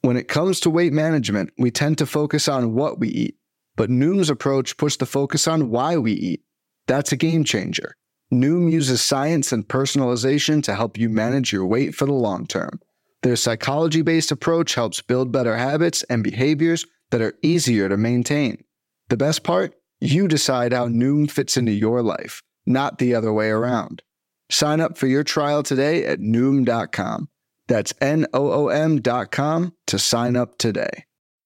When it comes to weight management, we tend to focus on what we eat, but Noom's approach puts the focus on why we eat. That's a game changer. Noom uses science and personalization to help you manage your weight for the long term. Their psychology-based approach helps build better habits and behaviors that are easier to maintain. The best part? You decide how Noom fits into your life, not the other way around. Sign up for your trial today at Noom.com. That's Noom.com to sign up today.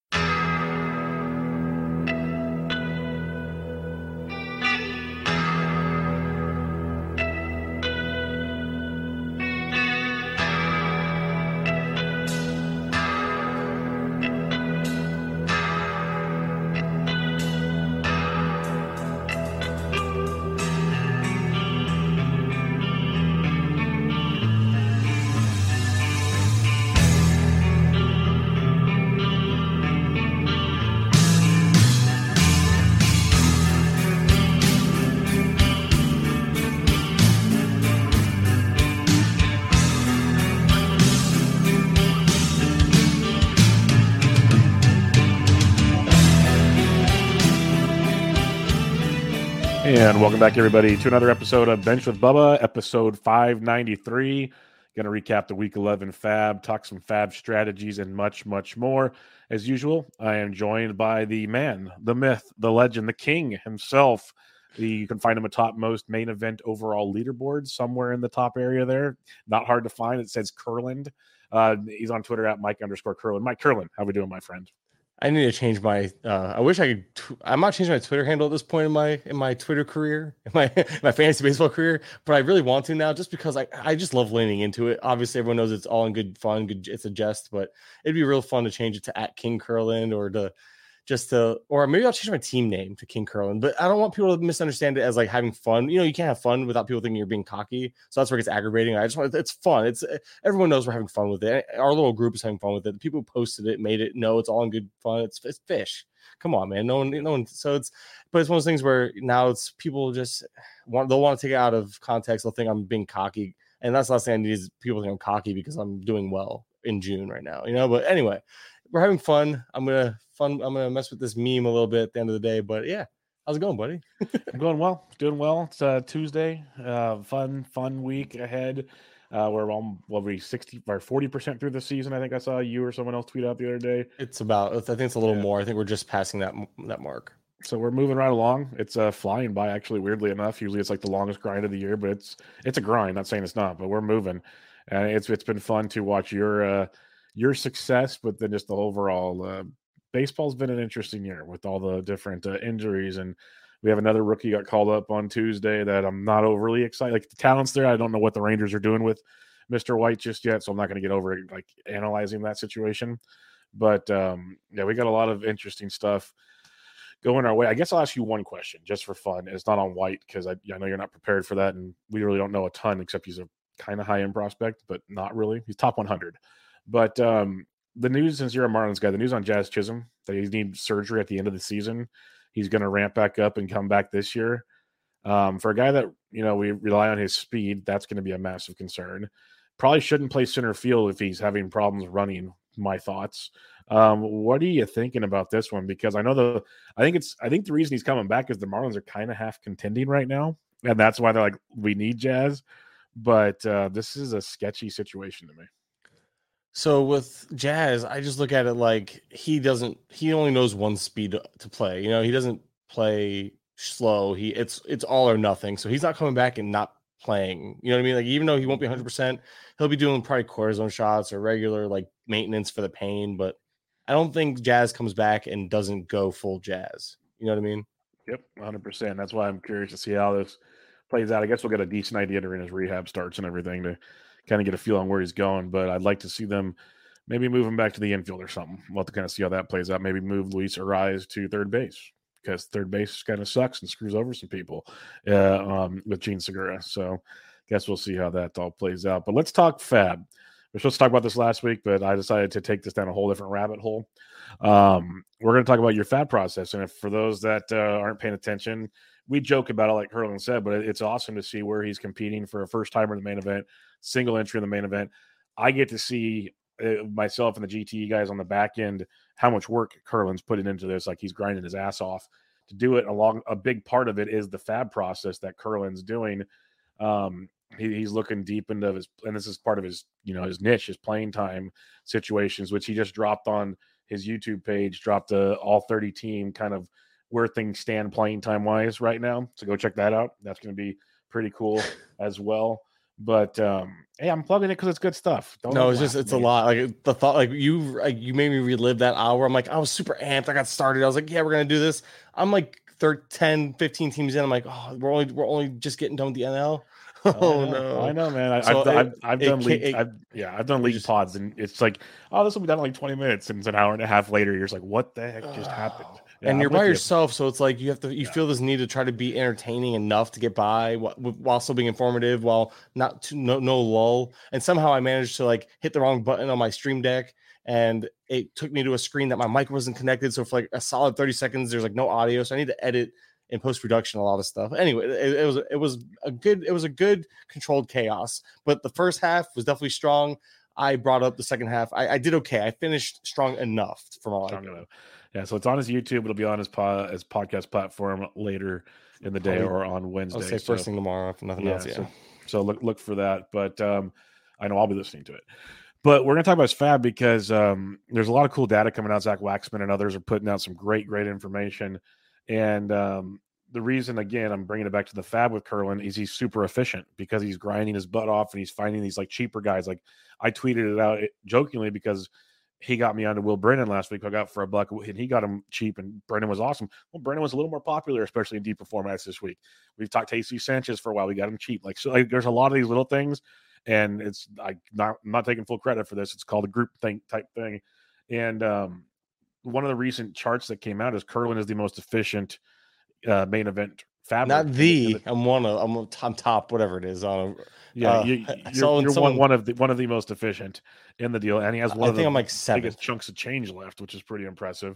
And welcome back, everybody, to another episode of Bench with Bubba, episode 593. Going to recap the Week 11 Fab, talk some Fab strategies, and much, much more. As usual, I am joined by the man, the myth, the legend, the king himself. You can find him atop most main event overall leaderboards, somewhere in the top area there. Not hard to find. It says Curland. He's on Twitter at Mike_Curland. Mike Curland, how we doing, my friend? I need to change my. I wish I could. I'm not changing my Twitter handle at this point in my Twitter career, in my fantasy baseball career. But I really want to now, just because I just love leaning into it. Obviously, everyone knows it's all in good fun. It's a jest, but it'd be real fun to change it to @KingCurland or maybe I'll change my team name to King Curland. But I don't want people to misunderstand it as like having fun. You know, you can't have fun without people thinking you're being cocky. So that's where it gets aggravating. I just want it's fun. It's everyone knows we're having fun with it. Our little group is having fun with it. The people who posted it made it know it's all in good fun. It's fish. Come on, man. No one. So it's one of those things where now it's people just they'll want to take it out of context. They'll think I'm being cocky, and that's the last thing I need is people think I'm cocky because I'm doing well in June right now. You know. But anyway, we're having fun. I'm gonna mess with this meme a little bit at the end of the day, but yeah, how's it going, buddy? I'm going well, doing well. It's Tuesday, fun week ahead. We're 60 or 40% through the season. I think I saw you or someone else tweet out the other day. I think it's a little more. I think we're just passing that mark. So we're moving right along. It's flying by, actually, weirdly enough. Usually it's like the longest grind of the year, but it's a grind. Not saying it's not, but we're moving, and it's been fun to watch your success, but then just the overall. Baseball's been an interesting year with all the different injuries, and we have another rookie got called up on Tuesday that I'm not overly excited. Like the talent's there. I don't know what the Rangers are doing with Mr. White just yet, so I'm not going to get over it, like analyzing that situation. But yeah, we got a lot of interesting stuff going our way. I guess I'll ask you one question just for fun. It's not on White because I know you're not prepared for that, and we really don't know a ton except he's a kind of high-end prospect, but not really. He's top 100. But the news, since you're a Marlins guy, the news on Jazz Chisholm that he needs surgery at the end of the season. He's going to ramp back up and come back this year. For a guy that, we rely on his speed, that's going to be a massive concern. Probably shouldn't play center field if he's having problems running, my thoughts. What are you thinking about this one? Because I know I think the reason he's coming back is the Marlins are kind of half contending right now. And that's why they're like, we need Jazz. But this is a sketchy situation to me. So with Jazz, I just look at it like he only knows one speed to play. He doesn't play slow. It's all or nothing. So he's not coming back and not playing. You know what I mean? Like, even though he won't be 100%, he'll be doing probably cortisone shots or regular like maintenance for the pain. But I don't think Jazz comes back and doesn't go full Jazz. You know what I mean? Yep, 100%. That's why I'm curious to see how this plays out. I guess we'll get a decent idea during his rehab starts and everything to kind of get a feel on where he's going, but I'd like to see them maybe move him back to the infield or something. We'll have to kind of see how that plays out. Maybe move Luis Ariz to third base because third base kind of sucks and screws over some people with Gene Segura. So I guess we'll see how that all plays out. But let's talk Fab. We're supposed to talk about this last week, but I decided to take this down a whole different rabbit hole. We're going to talk about your Fab process. And if for those that aren't paying attention, we joke about it like Curland said, but it's awesome to see where he's competing for a first-timer in the main event, single entry in the main event. I get to see myself and the GTE guys on the back end how much work Curlin's putting into this. Like, he's grinding his ass off to do it. A big part of it is the fab process that Curlin's doing. He's looking deep into his, and this is part of his, his niche, his playing time situations, which he just dropped on his YouTube page, dropped the all 30 team, kind of where things stand playing time wise right now. So go check that out. That's going to be pretty cool as well. But hey, I'm plugging it because it's good stuff. It's a lot. Like, the thought, like you made me relive that hour. I'm like, I was super amped. I got started. I was like, yeah, we're gonna do this. I'm like 10, 15 teams in. I'm like, oh, we're only just getting done with the NL. Oh no, I know, man. I've done league pods, and it's like, oh, this will be done in like 20 minutes, and it's an hour and a half later. You're just like, what the heck just happened? Yeah, and you're by yourself, so it's like you feel this need to try to be entertaining enough to get by while still being informative, while no lull. And somehow I managed to like hit the wrong button on my Stream Deck, and it took me to a screen that my mic wasn't connected. So for like a solid 30 seconds, there's like no audio, so I need to edit in post-production a lot of stuff. Anyway, it was a good controlled chaos, but the first half was definitely strong. I brought up the second half. I did okay. I finished strong enough for my life. Yeah, so it's on his YouTube. It'll be on his podcast platform later in the day or on Wednesday. I'll say first thing tomorrow, if nothing else. Yeah. So look for that. But I know I'll be listening to it. But we're going to talk about his fab because there's a lot of cool data coming out. Zach Waxman and others are putting out some great information. And the reason, again, I'm bringing it back to the fab with Curlin is he's super efficient because he's grinding his butt off and he's finding these like cheaper guys. Like, I tweeted it out jokingly because he got me onto Will Brennan last week. I got for $1 and he got him cheap, and Brennan was awesome. Well, Brennan was a little more popular, especially in deeper formats this week. We've talked to AC Sanchez for a while. We got him cheap. There's a lot of these little things, and it's I'm not taking full credit for this. It's called a group type thing. And one of the recent charts that came out is Curlin is the most efficient main event fabric. Not I'm top, whatever it is. You're one of the most efficient in the deal, and he has I'm like biggest chunks of change left, which is pretty impressive.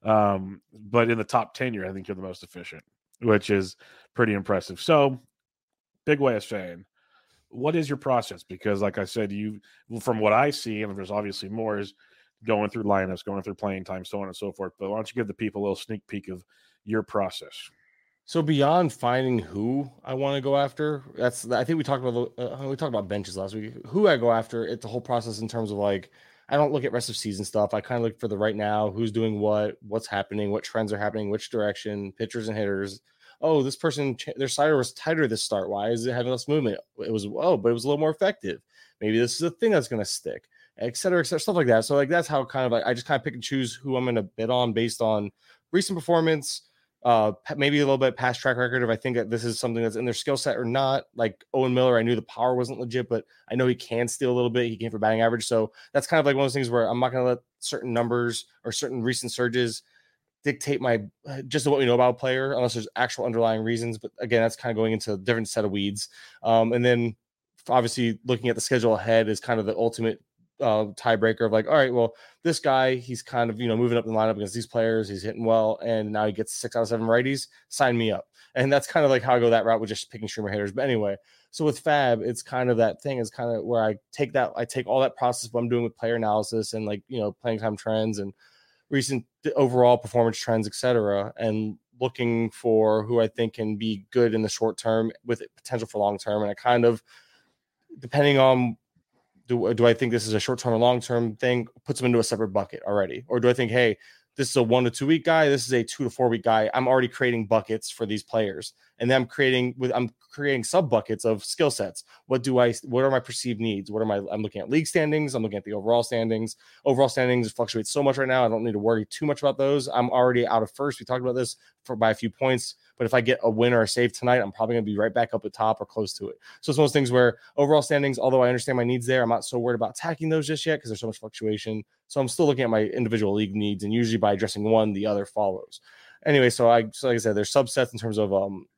But in the top 10, I think you're the most efficient, which is pretty impressive. So, big way of saying, what is your process? Because, like I said, from what I see, and there's obviously more, is going through lineups, going through playing time, so on and so forth. But why don't you give the people a little sneak peek of your process? So beyond finding who I want to go after, I think we talked about benches last week. Who I go after, it's the whole process in terms of like, I don't look at rest of season stuff. I kind of look for the right now, who's doing what's happening, what trends are happening, which direction, pitchers and hitters. Oh, this person, their slider was tighter this start. Why is it having less movement? But it was a little more effective. Maybe this is a thing that's going to stick, et cetera, stuff like that. So like, that's how kind of like, I just kind of pick and choose who I'm going to bid on based on recent performance, maybe a little bit past track record if I think that this is something that's in their skill set or not. Like Owen Miller, I knew the power wasn't legit, but I know he can steal a little bit. He came for batting average. So that's kind of like one of those things where I'm not going to let certain numbers or certain recent surges dictate my just what we know about a player unless there's actual underlying reasons. But again, that's kind of going into a different set of weeds. And then obviously looking at the schedule ahead is kind of the ultimate tiebreaker of like, all right, well, this guy, he's kind of, moving up in the lineup against these players, he's hitting well, and now he gets 6 out of 7 righties, sign me up. And that's kind of like how I go that route with just picking streamer hitters. But anyway, so with fab, it's kind of that thing is kind of where I take all that process, what I'm doing with player analysis and like, playing time trends and recent overall performance trends, etc., and looking for who I think can be good in the short term with potential for long term. And I kind of, depending on do I think this is a short-term or long-term thing, puts them into a separate bucket already? Or do I think, hey, this is a 1 to 2 week guy, this is a 2 to 4 week guy, I'm already creating buckets for these players. And then I'm creating sub buckets of skill sets. What are my perceived needs? I'm looking at league standings, I'm looking at the overall standings. Overall standings fluctuate so much right now, I don't need to worry too much about those. I'm already out of first. We talked about this by a few points. But if I get a win or a save tonight, I'm probably going to be right back up at top or close to it. So it's one of those things where overall standings, although I understand my needs there, I'm not so worried about attacking those just yet because there's so much fluctuation. So I'm still looking at my individual league needs, and usually by addressing one, the other follows. Anyway, so like I said, there's subsets in terms of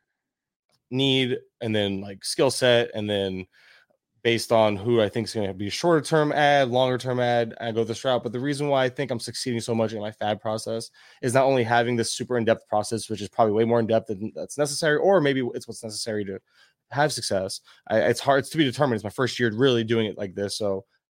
need, and then like skill set, and then based on who I think is going to be a shorter term ad, longer term ad, I go this route. But the reason why I think I'm succeeding so much in my fab process is not only having this super in-depth process, which is probably way more in-depth than that's necessary, or maybe it's what's necessary to have success. It's hard to be determined. It's my first year really doing it like this. So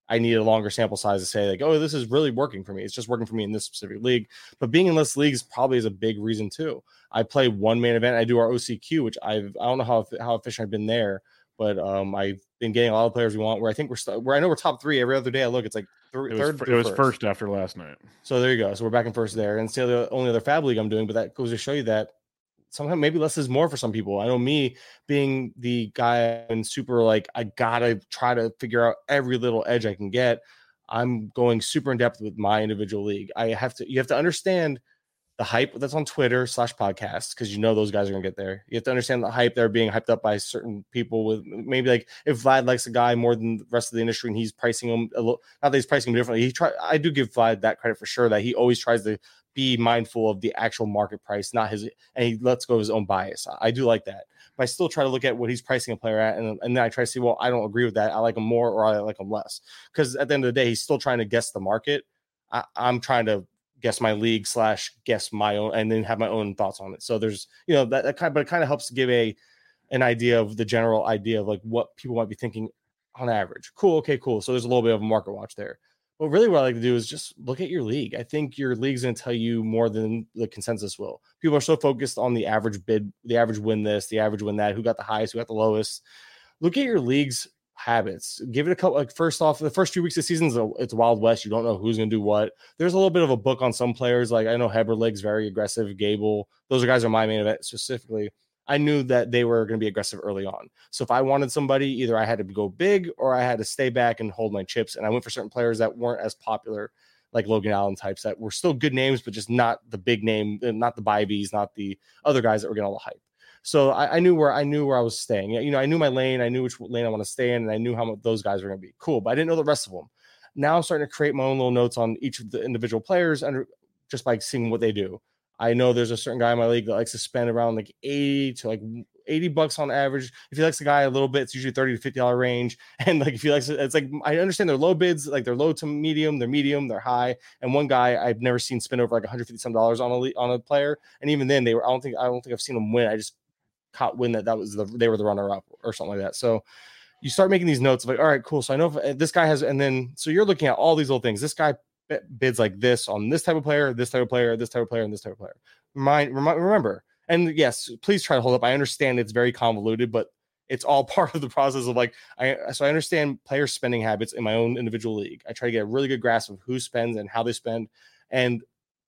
I need a longer sample size to say like, oh, this is really working for me. It's just working for me in this specific league. But being in less leagues probably is a big reason too. I play one main event. I do our OCQ, which I don't know how efficient I've been there, but I've been getting a lot of players we want. Where I think where I know we're top 3 every other day. I look, it's like third. It was first after last night. So there you go. So we're back in first there, and it's the only other Fab league I'm doing. But that goes to show you that sometimes maybe less is more for some people. I know me being the guy and super like I gotta try to figure out every little edge I can get. I'm going super in depth with my individual league. You have to understand the hype that's on Twitter /podcasts, because those guys are gonna get there. You have to understand the hype they're being hyped up by certain people with maybe like if Vlad likes a guy more than the rest of the industry and he's pricing him a little, not that he's pricing him differently. I do give Vlad that credit for sure that he always tries to be mindful of the actual market price, not his, and he lets go of his own bias. I do like that, but I still try to look at what he's pricing a player at, and then I try to see, well, I don't agree with that. I like him more or I like him less, because at the end of the day, he's still trying to guess the market. I'm trying to guess my league / guess my own, and then have my own thoughts on it. So there's that kind, but it kind of helps to give an idea of the general idea of like what people might be thinking on average. Cool, okay, cool. So there's a little bit of a market watch there. But really what I like to do is just look at your league. I think your league's going to tell you more than the consensus will. People are so focused on the average bid, the average win this, the average win that, who got the highest, who got the lowest. Look at your league's habits. Give it a couple, like first off, the first few weeks of the season, it's Wild West. You don't know who's going to do what. There's a little bit of a book on some players. Like I know Heberlig's very aggressive, Gable. Those are guys are my main event specifically. I knew that they were going to be aggressive early on. So if I wanted somebody, either I had to go big or I had to stay back and hold my chips. And I went for certain players that weren't as popular, like Logan Allen types, that were still good names, but just not the big name, not the Bibees, not the other guys that were getting all the hype. So I knew where I was staying. I knew my lane. I knew which lane I want to stay in, and I knew how much those guys were going to be cool. But I didn't know the rest of them. Now I'm starting to create my own little notes on each of the individual players, and just by seeing what they do. I know there's a certain guy in my league that likes to spend around like $80 to $80 on average. If he likes the guy a little bit, it's usually $30 to $50 range. And like if he likes it, it's like I understand their low bids, like they're low to medium, they're high. And one guy I've never seen spend over like $150 some on a player. And even then I don't think I've seen them win. I just caught win that was they were the runner up or something like that. So you start making these notes of like, all right, cool. So I know if this guy has, and then so you're looking at all these little things. This guy bids like this on this type of player, this type of player, this type of player, and this type of player. Remember, and yes, please try to hold up. I understand it's very convoluted, but it's all part of the process of like, so I understand player spending habits in my own individual league. I try to get a really good grasp of who spends and how they spend and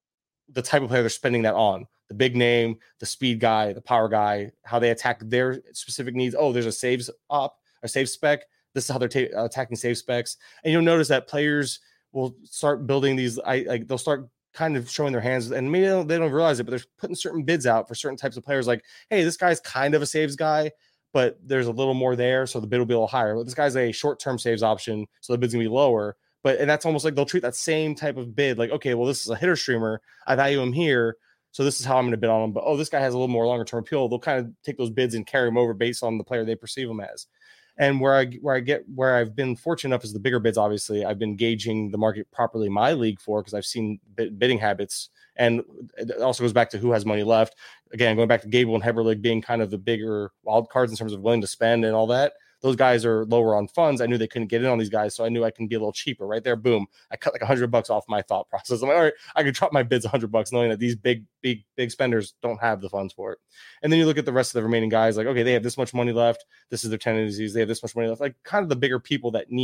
the type of player they're spending that on. The big name, the speed guy, the power guy, how they attack their specific needs. Oh, there's a save spec. This is how they're attacking save specs. And you'll notice that players will start building these. They'll start kind of showing their hands, and maybe they don't realize it, but they're putting certain bids out for certain types of players. Like, hey, this guy's kind of a saves guy, but there's a little more there, so the bid will be a little higher. But this guy's a short-term saves option, so the bid's gonna be lower. And that's almost like they'll treat that same type of bid like, okay, well, this is a hitter streamer. I value him here, so this is how I'm going to bid on him. But this guy has a little more longer-term appeal. They'll kind of take those bids and carry them over based on the player they perceive him as. And where I've been fortunate enough is the bigger bids. Obviously, I've been gauging the market properly in my league for, because I've seen bidding habits, and it also goes back to who has money left. Again, going back to Gable and Heberlig being kind of the bigger wild cards in terms of willing to spend and all that. Those guys are lower on funds. I knew they couldn't get in on these guys, so I knew I can be a little cheaper. Right there, boom! I cut like $100 off my thought process. I'm like, all right, I could drop my bids $100, knowing that these big spenders don't have the funds for it. And then you look at the rest of the remaining guys, like, okay, they have this much money left. This is their tendencies. They have this much money left. Like, kind of the bigger people that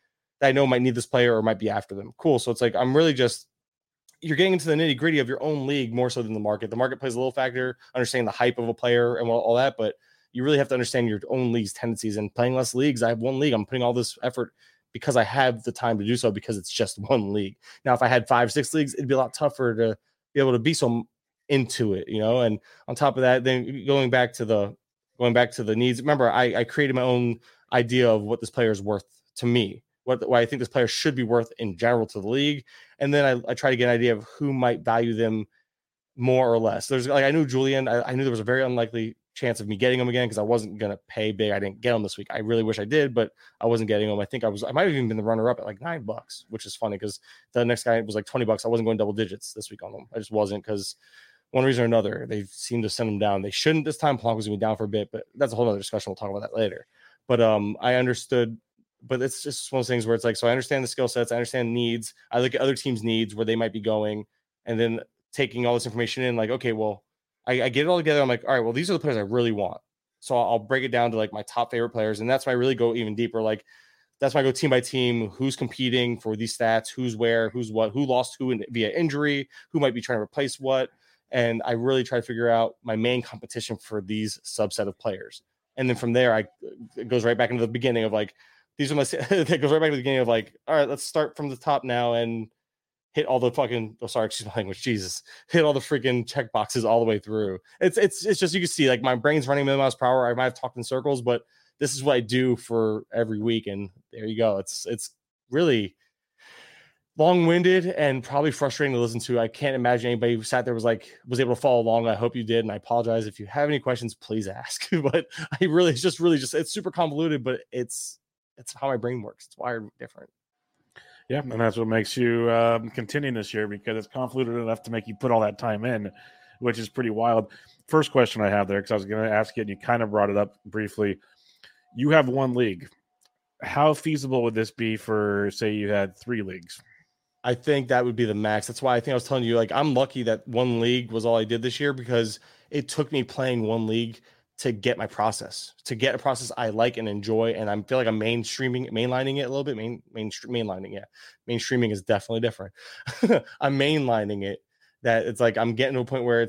I know might need this player or might be after them. Cool. So it's like I'm really just. You're getting into the nitty gritty of your own league more so than the market. The market plays a little factor, understanding the hype of a player and all that, but you really have to understand your own league's tendencies. And playing less leagues, I have one league. I'm putting all this effort because I have the time to do so, because it's just one league. Now, if I had 5-6 leagues, it'd be a lot tougher to be able to be so into it, And on top of that, then going back to the needs. Remember, I created my own idea of what this player is worth to me, what I think this player should be worth in general to the league, and then I try to get an idea of who might value them more or less. There's like I knew Julian. I knew there was a very unlikely chance of me getting him again because I wasn't gonna pay big. I didn't get him this week. I really wish I did, but I wasn't getting him. I might have even been the runner up at like $9, which is funny because the next guy was like $20. I wasn't going double digits this week on them. I just wasn't, because one reason or another they seem to send him down. They shouldn't this time. Polanco's gonna be down for a bit, but that's a whole other discussion. We'll talk about that later. But I understood but it's just one of those things where it's like, so I understand the skill sets, I understand needs, I look at other teams' needs, where they might be going, and then taking all this information in, like, okay, well, I get it all together. I'm like, all right, well, these are the players I really want. So I'll break it down to like my top favorite players. And that's why I really go even deeper. Like, that's why I go team by team, who's competing for these stats, who's where, who's what, who lost who via injury, who might be trying to replace what. And I really try to figure out my main competition for these subset of players. And then from there, it goes right back into the beginning of like, these are my, it goes right back to the beginning of like, all right, let's start from the top now and hit all the fucking, excuse my language, Jesus, hit all the freaking check boxes all the way through. It's just, you can see like my brain's running a million miles per hour. I might have talked in circles, but this is what I do for every week. And there you go. It's really long-winded and probably frustrating to listen to. I can't imagine anybody who sat there was able to follow along. I hope you did. And I apologize. If you have any questions, please ask. But it's super convoluted, but it's how my brain works. It's wired different. Yeah, and that's what makes you continue this year, because it's convoluted enough to make you put all that time in, which is pretty wild. First question I have there, because I was going to ask it, and you kind of brought it up briefly. You have one league. How feasible would this be for, say, you had 3 leagues? I think that would be the max. That's why I think I was telling you, like, I'm lucky that one league was all I did this year, because it took me playing one league to get my process, to get a process I like and enjoy. And I feel like I'm mainlining it a little bit. Mainlining, yeah. Mainstreaming is definitely different. I'm mainlining it, that it's like I'm getting to a point where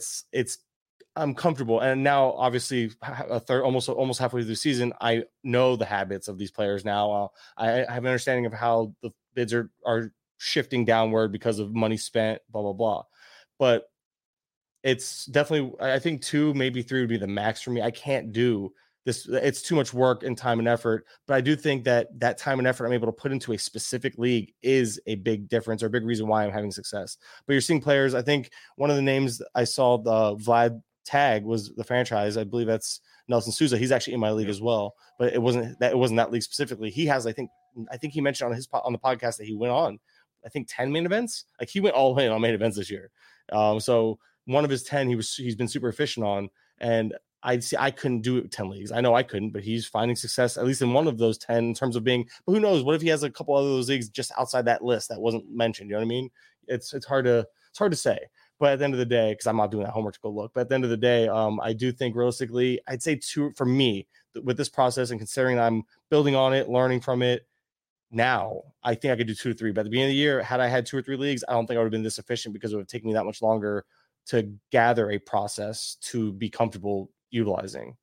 I'm comfortable. And now, obviously, almost halfway through the season, I know the habits of these players now. I have an understanding of how the bids are shifting downward because of money spent, blah, blah, blah. But it's definitely, I think 2, maybe 3 would be the max for me. I can't do this. It's too much work and time and effort. But I do think that time and effort I'm able to put into a specific league is a big difference, or a big reason why I'm having success. But you're seeing players, I think one of the names I saw, the Vlad Tag was the franchise. I believe that's Nelson Souza. He's actually in my league as well, but it wasn't that league specifically. He has, I think he mentioned on the podcast that he went on, I think 10 main events. Like, he went all in on main events this year. So one of his 10, he's been super efficient on, and I couldn't do it 10 leagues. I know I couldn't, but he's finding success at least in one of those 10 in terms of being. But who knows? What if he has a couple other those leagues just outside that list that wasn't mentioned? You know what I mean? It's hard to say. But at the end of the day, because I'm not doing that homework to go look, but at the end of the day, I do think realistically, I'd say 2 for me with this process, and considering I'm building on it, learning from it. Now, I think I could do 2 or 3. But at the beginning of the year, had I had 2 or 3 leagues, I don't think I would have been this efficient, because it would take me that much longer to gather a process to be comfortable utilizing.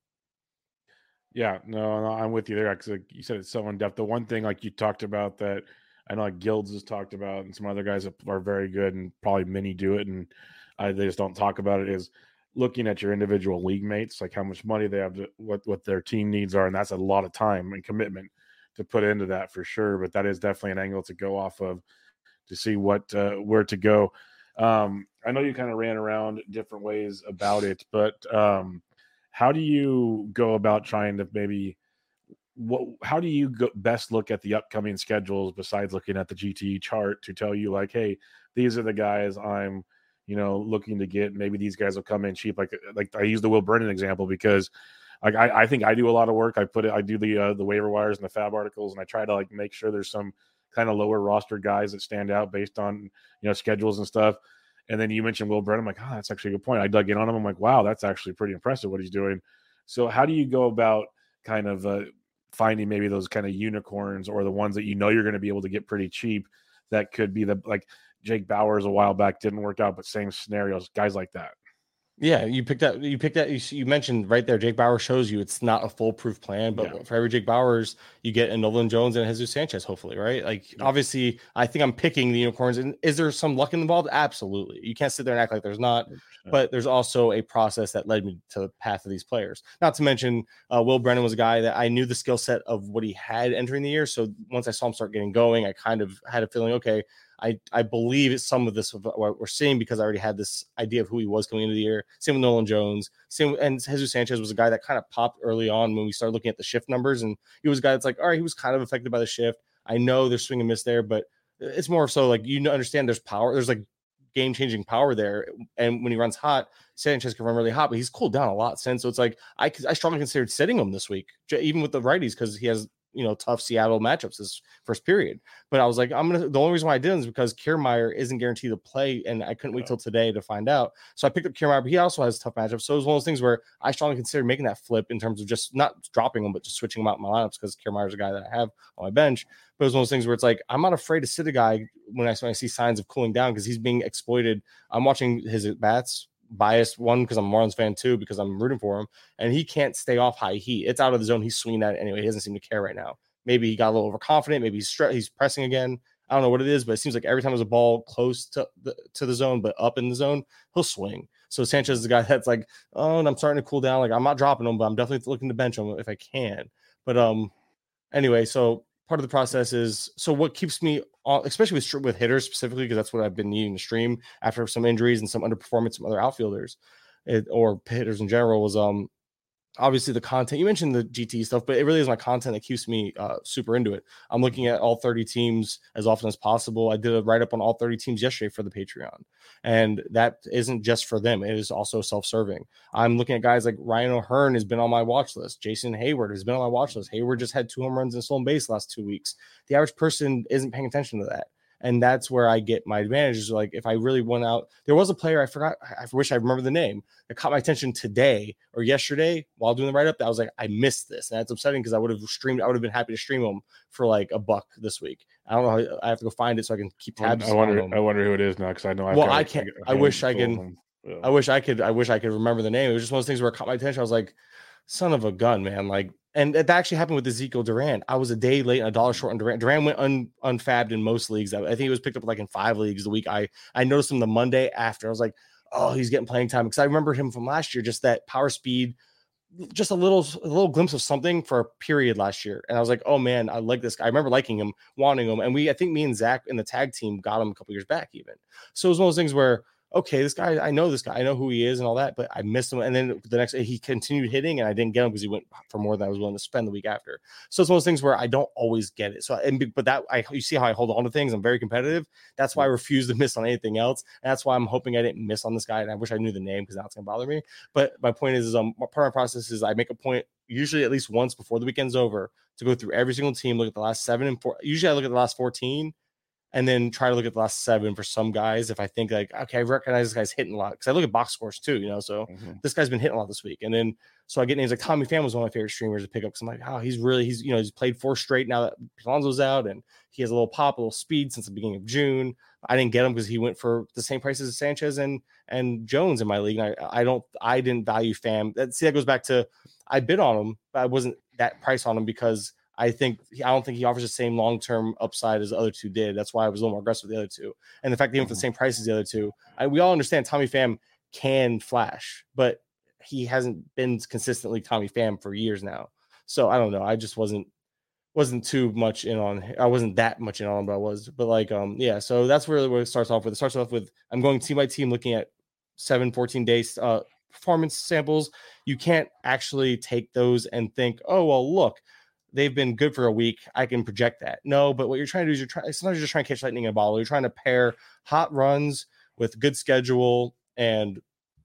Yeah, no, I'm with you there, because like you said, it's so in depth. The one thing, like you talked about, that I know like Guilds has talked about, and some other guys that are very good, and probably many do it, and they just don't talk about it, is looking at your individual league mates, like how much money they have, what their team needs are, and that's a lot of time and commitment to put into that, for sure. But that is definitely an angle to go off of to see what where to go. I know you kind of ran around different ways about it, but how do you go about trying to how do you best look at the upcoming schedules, besides looking at the GTE chart, to tell you like, hey, these are the guys I'm, looking to get. Maybe these guys will come in cheap. Like I use the Will Brennan example, because like I think I do a lot of work. I do the waiver wires and the fab articles, and I try to like make sure there's some kind of lower roster guys that stand out based on schedules and stuff. And then you mentioned Will Brennan. I'm like, oh, that's actually a good point. I dug in on him. I'm like, wow, that's actually pretty impressive what he's doing. So how do you go about kind of finding maybe those kind of unicorns, or the ones that you're going to be able to get pretty cheap, that could be like Jake Bowers a while back didn't work out, but same scenarios, guys like that? Yeah, you mentioned right there, Jake Bowers shows you it's not a foolproof plan, but for every Jake Bowers, you get a Nolan Jones and a Jesus Sanchez, hopefully, right? Like, obviously, I think I'm picking the unicorns. And is there some luck involved? Absolutely. You can't sit there and act like there's not, but there's also a process that led me to the path of these players. Not to mention, Will Brennan was a guy that I knew the skill set of what he had entering the year. So once I saw him start getting going, I kind of had a feeling, okay, I believe it's some of this of what we're seeing, because I already had this idea of who he was coming into the year. Same with Nolan Jones. And Jesus Sanchez was a guy that kind of popped early on when we started looking at the shift numbers. And he was a guy that's like, all right, he was kind of affected by the shift. I know there's swing and miss there, but it's more so like, understand there's power. There's like game-changing power there. And when he runs hot, Sanchez can run really hot, but he's cooled down a lot since. So it's like, I strongly considered sitting him this week, even with the righties, because he has tough Seattle matchups this first period. But I was like, the only reason why I didn't is because Kiermaier isn't guaranteed to play, and I couldn't wait till today to find out. So I picked up Kiermaier, but he also has tough matchups. So it was one of those things where I strongly considered making that flip in terms of just not dropping him, but just switching him out in my lineups because Kiermaier's a guy that I have on my bench. But it was one of those things where it's like, I'm not afraid to sit a guy when I see signs of cooling down because he's being exploited. I'm watching his at-bats, biased, one, because I'm a Marlins fan, two, because I'm rooting for him, and he can't stay off high heat. It's out of the zone. He's swinging at it anyway. He doesn't seem to care right now. Maybe he got a little overconfident. Maybe he's pressing again. I don't know what it is, but it seems like every time there's a ball close to the zone, but up in the zone, he'll swing. So Sanchez is the guy that's like, oh, and I'm starting to cool down. Like, I'm not dropping him, but I'm definitely looking to bench him if I can. But anyway, so part of the process is, so what keeps me on, especially with hitters specifically, because that's what I've been needing to stream after some injuries and some underperformance from other outfielders or hitters in general, was obviously the content. You mentioned the GT stuff, but it really is my content that keeps me super into it. I'm looking at all 30 teams as often as possible. I did a write-up on all 30 teams yesterday for the Patreon, and that isn't just for them. It is also self-serving. I'm looking at guys like Ryan O'Hearn has been on my watch list. Jason Hayward has been on my watch list. Hayward just had 2 home runs and stolen base last 2 weeks. The average person isn't paying attention to that. And that's where I get my advantages. Like, if I really went out, there was a player I wish I remember the name, that caught my attention today or yesterday while doing the write-up. That I was like, I missed this. And that's upsetting because I would have been happy to stream him for like $1 this week. I don't know. I have to go find it so I can keep tabs. I wonder who it is now, because I know. I can't. I wish I can. Yeah. I wish I could remember the name. It was just one of those things where it caught my attention. I was like, son of a gun, man. Like, and that actually happened with Ezekiel Duran. I was a day late and $1 short on Duran. Duran went unfabbed in most leagues. I think he was picked up like in 5 leagues the week. I noticed him the Monday after. I was like, oh, he's getting playing time, because I remember him from last year, just that power speed, just a little glimpse of something for a period last year. And I was like, oh man, I like this guy. I remember liking him, wanting him. And I think me and Zach in the tag team got him a couple years back even. So it was one of those things where, okay, this guy, I know this guy, I know who he is and all that, but I missed him. And then the next day he continued hitting, and I didn't get him because he went for more than I was willing to spend the week after. So it's one of those things where I don't always get it. So, you see how I hold on to things. I'm very competitive. That's why I refuse to miss on anything else. And that's why I'm hoping I didn't miss on this guy. And I wish I knew the name, because now it's going to bother me. But my point is part of my process is I make a point, usually at least once before the weekend's over, to go through every single team, look at the last 7 and 4. Usually I look at the last 14, and then try to look at the last 7 for some guys. If I think like, okay, I recognize this guy's hitting a lot, because I look at box scores too, so this guy's been hitting a lot this week. And then, so I get names like Tommy Pham was one of my favorite streamers to pick up, because I'm like, oh, he's played 4 straight now that Alonso's out, and he has a little pop, a little speed since the beginning of June. I didn't get him because he went for the same prices as Sanchez and Jones in my league. And I didn't value Pham. That goes back to, I bid on him, but I wasn't that price on him because I don't think he offers the same long-term upside as the other two did. That's why I was a little more aggressive with the other two. And the fact that he went for the same price as the other two, we all understand Tommy Pham can flash, but he hasn't been consistently Tommy Pham for years now. So I don't know. I just wasn't too much in on. I wasn't that much in on him, but I was. But like, yeah. So that's where it starts off with. It starts off with, I'm going team by team, looking at 14 days performance samples. You can't actually take those and think, oh well, look, they've been good for a week, I can project that. No, but what you're trying to do is sometimes you're just trying to catch lightning in a bottle. You're trying to pair hot runs with good schedule and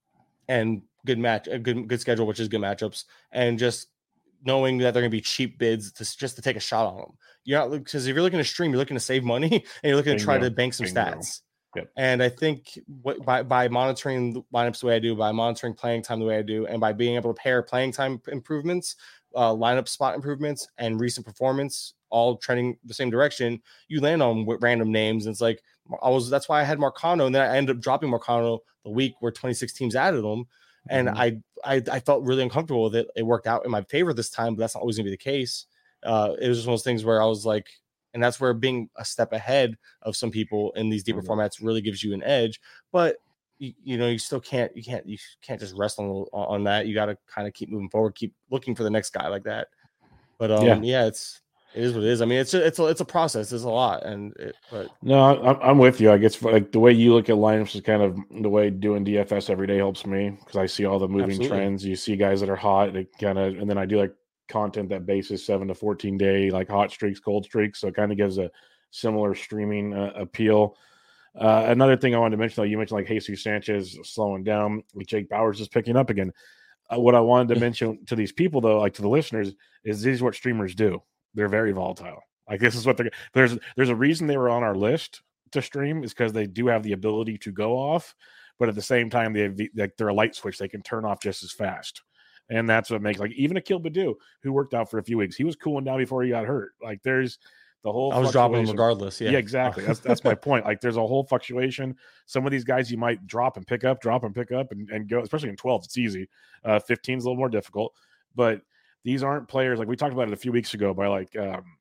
good schedule, which is good matchups, and just knowing that they're going to be cheap bids just to take a shot on them. You're not, because if you're looking to stream, you're looking to save money, and you're looking to try to bank some stats. Yep. And I think by monitoring the lineups the way I do, by monitoring playing time the way I do, and by being able to pair playing time improvements, lineup spot improvements, and recent performance all trending the same direction, you land on random names. And it's like, that's why I had Marcano, and then I ended up dropping Marcano the week where 26 teams added him. And I felt really uncomfortable with it. It worked out in my favor this time, but that's not always gonna be the case. It was just one of those things where I was like, and that's where being a step ahead of some people in these deeper formats really gives you an edge. But you still can't just rest on that. You got to kind of keep moving forward, keep looking for the next guy like that. But yeah, it is what it is. I mean, it's a process. It's a lot, but no, I'm with you. I guess like the way you look at lineups is kind of the way doing DFS every day helps me, because I see all the moving trends. You see guys that are hot, and then I do like content that bases 7 to 14 day, like hot streaks, cold streaks. So it kind of gives a similar streaming appeal. Another thing I wanted to mention, though, you mentioned like Jesus Sanchez slowing down, like Jake Bauers is picking up again. What I wanted to mention to these people, though, like to the listeners, is this is what streamers do. They're very volatile. Like this is what there's a reason they were on our list to stream is because they do have the ability to go off, but at the same time they're a light switch they can turn off just as fast. And that's what makes like even Akil Badu, who worked out for a few weeks, he was cooling down before he got hurt. Like there's the whole I was dropping him regardless. Yeah, exactly. That's my point. Like there's a whole fluctuation. Some of these guys you might drop and pick up and go, especially in 12s. It's easy. 15 is a little more difficult, but these aren't players like we talked about it a few weeks ago by like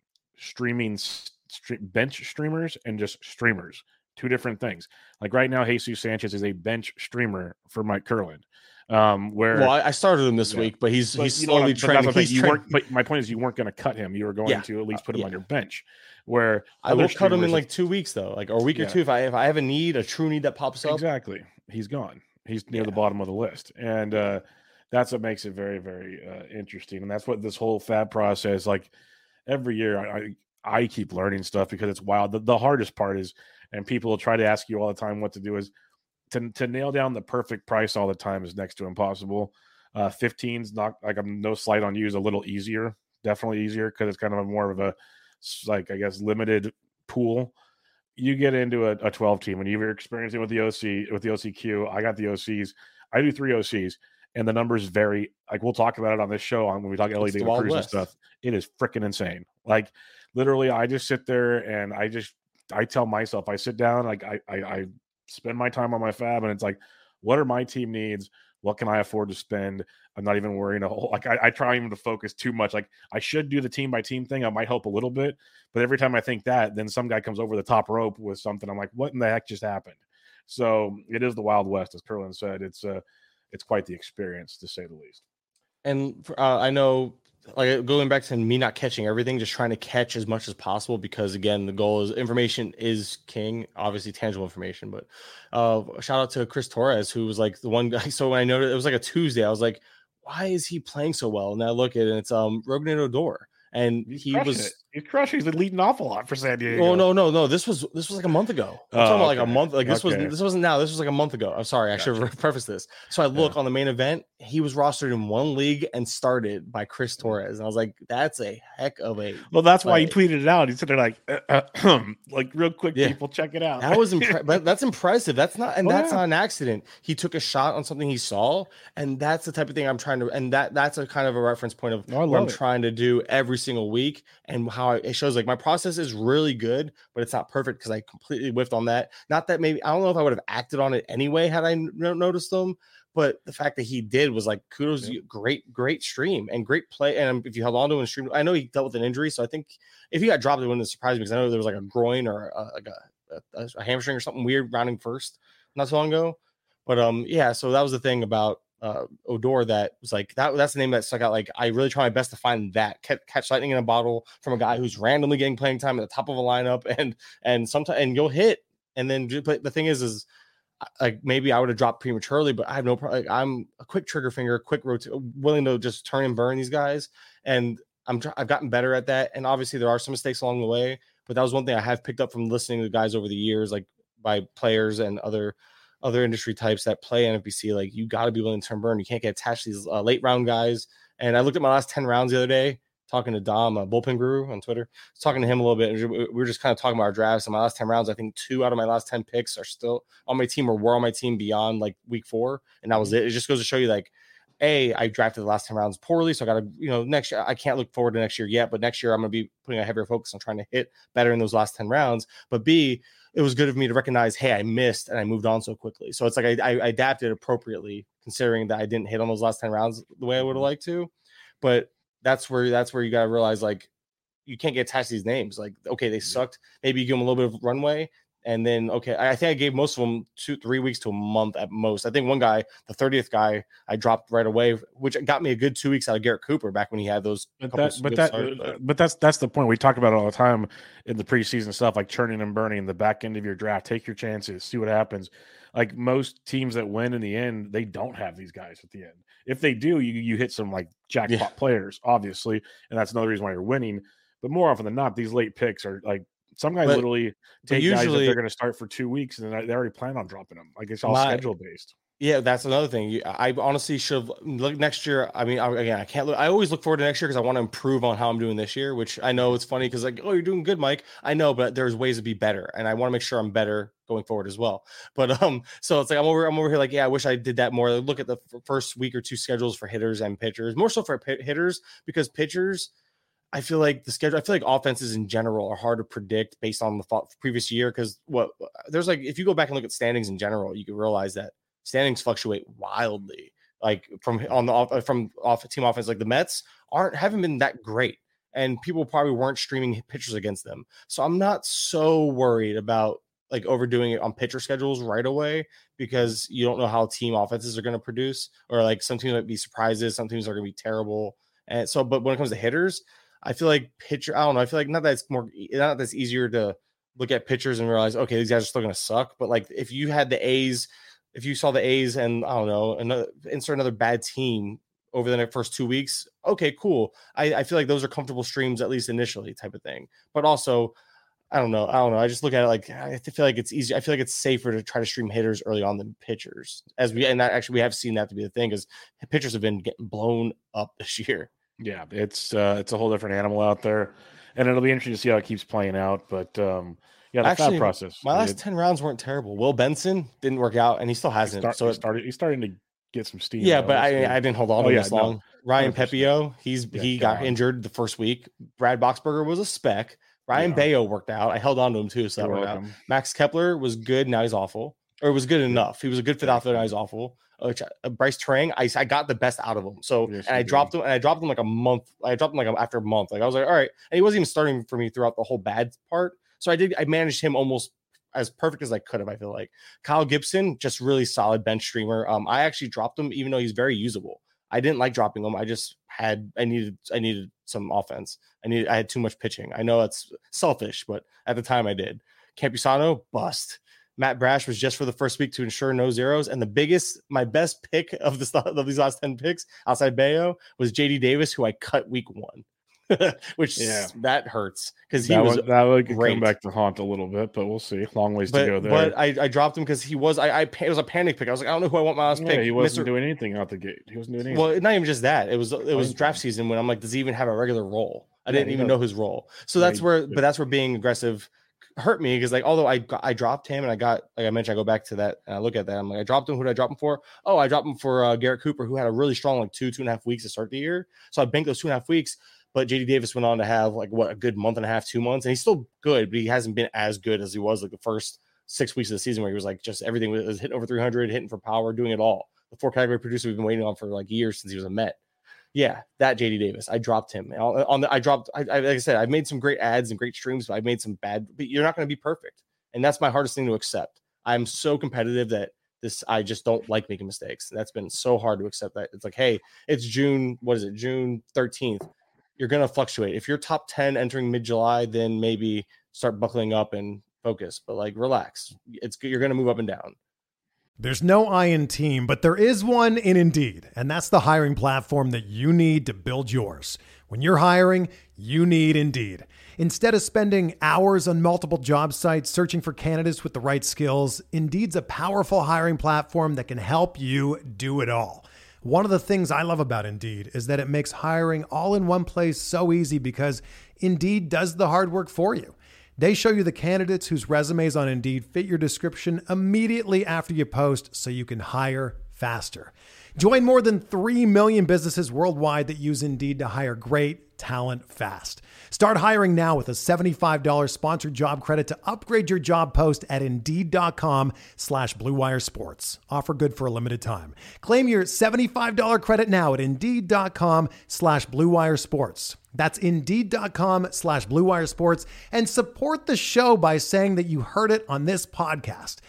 bench streamers and just streamers. Two different things. Like right now, Jesus Sanchez is a bench streamer for Mike Kurland. I started him this week, but he's slowly trending. But my point is, you weren't going to cut him. You were going to at least put him on your bench. Where I will cut him in like 2 weeks, though, like or a week or two. If I have a true need that pops up, exactly, he's gone. He's near the bottom of the list, and that's what makes it very, very interesting. And that's what this whole fab process. Like every year, I keep learning stuff because it's wild. The hardest part is, and people will try to ask you all the time what to do is. To nail down the perfect price all the time is next to impossible. 15's not like I'm no slight on you is a little easier, definitely easier because it's kind of more of a like I guess limited pool. You get into a 12 team when you're experiencing with the OCQ. I got the OCs. I do 3 OCs, and the numbers vary. Like we'll talk about it on this show when we talk LED Cruise and stuff. It is freaking insane. Like literally, I just sit there and I tell myself I sit down like I spend my time on my fab and it's like, what are my team needs? What can I afford to spend? I'm not even worrying I try even to focus too much. Like I should do the team by team thing. I might help a little bit, but every time I think that, then some guy comes over the top rope with something. I'm like, what in the heck just happened? So it is the Wild West, as Kurland said. It's quite the experience to say the least. And I know, like going back to me not catching everything, just trying to catch as much as possible because again, the goal is information is king, obviously tangible information. But shout out to Chris Torres, who was like the one guy. So when I noticed it was like a Tuesday, I was like, why is he playing so well? And I look at it, and it's Rougned Odor. And he's crushing. He's leading off a lot for San Diego. Oh no. This was like a month ago. I'm talking about like a month. Like this wasn't now. This was like a month ago. I'm sorry. I should have prefaced this. So I look on the main event. He was rostered in one league and started by Chris Torres. And I was like, that's a heck of a. Well, that's why he tweeted it out. He said, like real quick, people check it out. That was that's impressive. That's not not an accident. He took a shot on something he saw, and that's the type of thing I'm trying to. And that's a kind of a reference point of what I'm trying to do every single week, and how it shows like my process is really good, but it's not perfect because I completely whiffed on that. Not that maybe I don't know if I would have acted on it anyway had I noticed them, but the fact that he did was like kudos. Great stream and great play. And if you held on to him in stream, I know he dealt with an injury, so I think if he got dropped, it wouldn't surprise me because I know there was like a groin or a hamstring or something weird rounding first not so long ago. But so that was the thing about Odor that was like that's the name that stuck out. Like I really try my best to find that catch lightning in a bottle from a guy who's randomly getting playing time at the top of a lineup and sometimes and you'll hit and then but the thing is like maybe I would have dropped prematurely, but I have no problem. Like, I'm a quick trigger finger, quick willing to just turn and burn these guys, and I've gotten better at that. And obviously there are some mistakes along the way, but that was one thing I have picked up from listening to the guys over the years, like by players and other industry types that play NFBC. Like you got to be willing to turn burn. You can't get attached to these late round guys. And I looked at my last 10 rounds the other day, talking to Dom, Bullpen Guru on Twitter, talking to him a little bit. We were just kind of talking about our drafts. And my last 10 rounds, I think 2 out of my last 10 picks are still on my team or were on my team beyond like week 4. And that was it. It just goes to show you like, I drafted the last 10 rounds poorly. So I got to, next year, I can't look forward to next year yet, but next year I'm going to be putting a heavier focus on trying to hit better in those last 10 rounds. But B, it was good of me to recognize, hey, I missed and I moved on so quickly. So it's like I adapted appropriately considering that I didn't hit on those last 10 rounds the way I would have liked to. But that's where you got to realize, like, you can't get attached to these names. Like, okay, they sucked. Maybe you give them a little bit of runway. And then, okay, I think I gave most of them 2-3 weeks to a month at most. I think one guy, the 30th guy, I dropped right away, which got me a good 2 weeks out of Garrett Cooper back when he had those. But that's the point. We talk about it all the time in the preseason stuff, like churning and burning the back end of your draft. Take your chances, see what happens. Like most teams that win in the end, they don't have these guys at the end. If they do, you hit some like jackpot players, obviously, and that's another reason why you're winning. But more often than not, these late picks are like some guys literally take guys that they're going to start for 2 weeks and then they already plan on dropping them. Like it's all schedule based. Yeah, that's another thing. I honestly should have look next year. I mean, again, I can't look. I always look forward to next year because I want to improve on how I'm doing this year. Which I know it's funny because like, oh, you're doing good, Mike. I know, but there's ways to be better, and I want to make sure I'm better going forward as well. But so it's like I'm over here like, yeah, I wish I did that more. Look at the first week or two schedules for hitters and pitchers, more so for hitters because pitchers. I feel like the schedule. I feel like offenses in general are hard to predict based on the previous year because there's like if you go back and look at standings in general, you can realize that standings fluctuate wildly. Like from off team offense, like the Mets haven't been that great, and people probably weren't streaming pitchers against them. So I'm not so worried about like overdoing it on pitcher schedules right away because you don't know how team offenses are going to produce, or like some teams might be surprises, some teams are going to be terrible. And so, but when it comes to hitters, I feel like I don't know. I feel like not that it's easier to look at pitchers and realize, okay, these guys are still going to suck. But like if you had the A's, if you saw the A's and I don't know, insert another bad team over the first 2 weeks, okay, cool. I feel like those are comfortable streams, at least initially type of thing. But also, I don't know. I just look at it like, I feel like it's easy. I feel like it's safer to try to stream hitters early on than pitchers we have seen that to be the thing because pitchers have been getting blown up this year. Yeah, it's a whole different animal out there, and it'll be interesting to see how it keeps playing out. But the thought process. My last 10 rounds weren't terrible. Will Benson didn't work out, and he still hasn't. He's starting to get some steam. Yeah, but I didn't hold on to him this long. Ryan 100%. Pepio, he got injured the first week. Brad Boxberger was a spec. Ryan Bayo worked out. I held on to him too, so that worked out. Max Kepler was good. Now he's awful, or was good enough. He was a good fit outfielder. Now he's awful. Bryce Terang, I got the best out of him. So yes, and I dropped him like a month. I dropped him like after a month. Like I was like, all right, and he wasn't even starting for me throughout the whole bad part. So I managed him almost as perfect as I could have. I feel like Kyle Gibson, just really solid bench streamer. I actually dropped him even though he's very usable. I didn't like dropping him. I needed some offense. I had too much pitching. I know it's selfish, but at the time I did. Campusano, bust. Matt Brash was just for the first week to ensure no zeros. And my best pick of these last 10 picks outside Bayo was JD Davis, who I cut week 1. Which that hurts because that would come back to haunt a little bit, but we'll see. Long ways to go there. But I dropped him because it was a panic pick. I was like, I don't know who I want my last pick. He wasn't doing anything out the gate. He wasn't doing anything. Well, not even just that. It was draft season when I'm like, does he even have a regular role? I didn't even know his role. So that's where being aggressive hurt me because like although I dropped him and I got like I mentioned, I go back to that and I look at that. I'm like, I dropped him. Who did I drop him for? Oh, I dropped him for Garrett Cooper, who had a really strong like 2.5 weeks to start the year. So I banked those 2.5 weeks. But JD Davis went on to have like a good month and a half, 2 months, and he's still good, but he hasn't been as good as he was like the first 6 weeks of the season where he was like just everything was hitting over 300, hitting for power, doing it all. The 4 category producer we've been waiting on for like years since he was a Met. Yeah, that JD Davis, I dropped him. Like I said, I've made some great ads and great streams, but I've made some bad. But you're not going to be perfect, and that's my hardest thing to accept. I'm so competitive that I just don't like making mistakes. That's been so hard to accept that. It's like, hey, it's June. What is it? June 13th. You're going to fluctuate. If you're top 10 entering mid-July, then maybe start buckling up and focus. But like, relax. You're going to move up and down. There's no I in team, but there is one in Indeed, and that's the hiring platform that you need to build yours. When you're hiring, you need Indeed. Instead of spending hours on multiple job sites searching for candidates with the right skills, Indeed's a powerful hiring platform that can help you do it all. One of the things I love about Indeed is that it makes hiring all in one place so easy because Indeed does the hard work for you. They show you the candidates whose resumes on Indeed fit your description immediately after you post so you can hire faster. Join more than 3 million businesses worldwide that use Indeed to hire great talent fast. Start hiring now with a $75 sponsored job credit to upgrade your job post at Indeed.com/Blue Wire Sports. Offer good for a limited time. Claim your $75 credit now at Indeed.com/Blue Wire Sports. That's Indeed.com/Blue Wire Sports, and support the show by saying that you heard it on this podcast.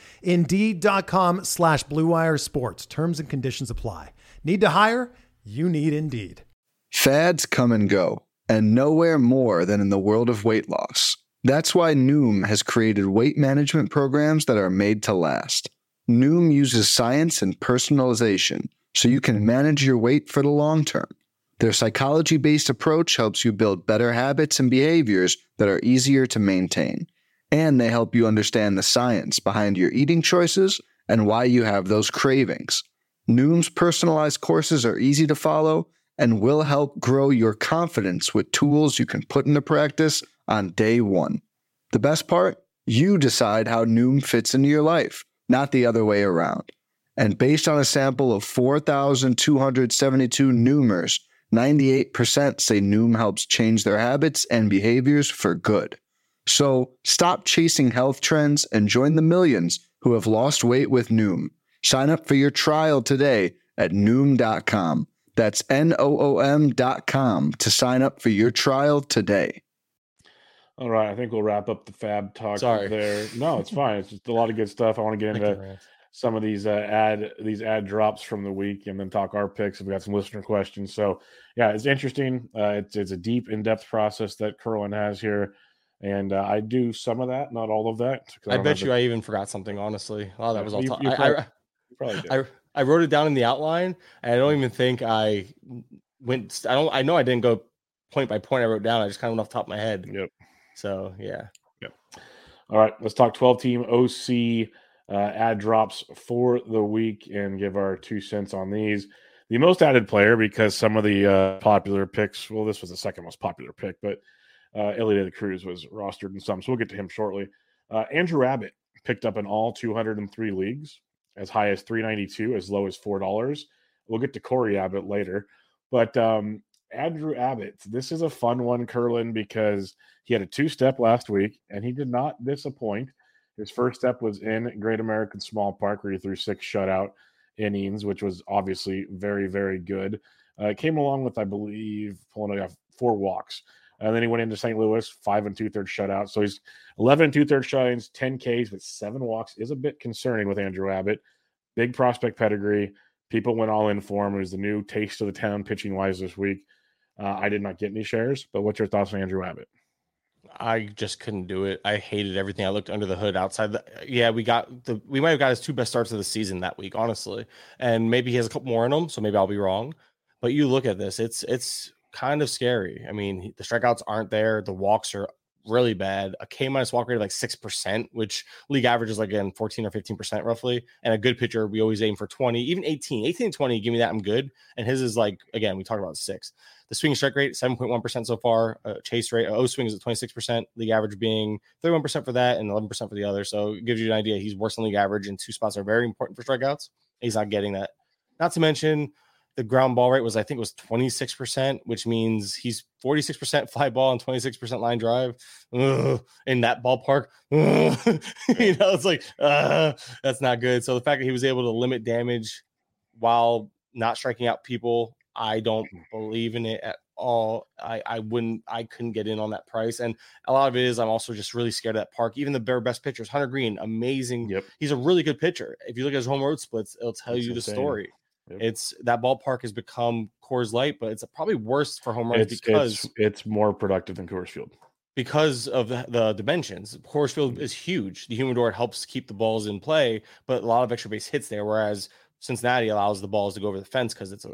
Indeed.com/Blue Wire Sports. Terms and conditions apply. Need to hire? You need Indeed. Fads come and go, and nowhere more than in the world of weight loss. That's why Noom has created weight management programs that are made to last. Noom uses science and personalization so you can manage your weight for the long term. Their psychology-based approach helps you build better habits and behaviors that are easier to maintain. And they help you understand the science behind your eating choices and why you have those cravings. Noom's personalized courses are easy to follow and will help grow your confidence with tools you can put into practice on day one. The best part? You decide how Noom fits into your life, not the other way around. And based on a sample of 4,272 Noomers, 98% say Noom helps change their habits and behaviors for good. So stop chasing health trends and join the millions who have lost weight with Noom. Sign up for your trial today at Noom.com. That's Noom.com to sign up for your trial today. All right, I think we'll wrap up the Fab talk Sorry. there. No, it's fine. It's just a lot of good stuff. I want to get into some of these ad drops from the week and then talk our picks. We've got some listener questions. So yeah, it's interesting. It's a deep, in-depth process that Curlin has here. And I do some of that, not all of that. I bet you I even forgot something, honestly. Oh, that was all talk. I wrote it down in the outline, and I don't even think I went. I know I didn't go point by point. I wrote down. I just kind of went off the top of my head. Yep. So yeah. Yep. All right, let's talk 12-team OC ad drops for the week and give our 2 cents on these. The most added player, because some of the popular picks. Well, this was the second most popular pick, but Elliot de la Cruz was rostered in some, so we'll get to him shortly. Andrew Abbott picked up in all 203 leagues, as high as $3.92, as low as $4. We'll get to Corey Abbott later. But Andrew Abbott, this is a fun one, Curlin, because he had a 2-step last week, and he did not disappoint. His first step was in Great American Small Park, where he threw 6 shutout innings, which was obviously very, very good. It came along with, I believe, 4 walks. And then he went into St. Louis, 5 2/3 shutout. So he's 11 2/3 shutouts, 10 Ks, but 7 walks is a bit concerning with Andrew Abbott. Big prospect pedigree. People went all in for him. It was the new taste of the town pitching wise this week. I did not get any shares, but what's your thoughts on Andrew Abbott? I just couldn't do it. I hated everything. I looked under the hood outside. We might have got his 2 best starts of the season that week, honestly. And maybe he has a couple more in him, so maybe I'll be wrong. But you look at this, it's kind of scary. I mean, the strikeouts aren't there. The walks are really bad. A K- walk rate of like 6%, which league average is like, again, 14 or 15% roughly. And a good pitcher, we always aim for 20, even 18, 20. Give me that. I'm good. And his is like, again, we talked about 6. The swing strike rate, 7.1% so far. Chase rate, O swing is at 26%. League average being 31% for that and 11% for the other. So it gives you an idea. He's worse than league average, and 2 spots are very important for strikeouts. He's not getting that. Not to mention, the ground ball rate was 26%, which means he's 46% fly ball and 26% line drive. In that ballpark. It's like, that's not good. So the fact that he was able to limit damage while not striking out people, I don't believe in it at all. I couldn't get in on that price. And a lot of it is I'm also just really scared of that park. Even the bare best pitchers, Hunter Green, amazing. Yep. He's a really good pitcher. If you look at his home road splits, it'll tell you the story. Yep. It's that ballpark has become Coors Light, but it's probably worse for home runs because it's more productive than Coors Field because of the dimensions. Coors Field is huge. The humidor helps keep the balls in play, but a lot of extra base hits there. Whereas Cincinnati allows the balls to go over the fence because it's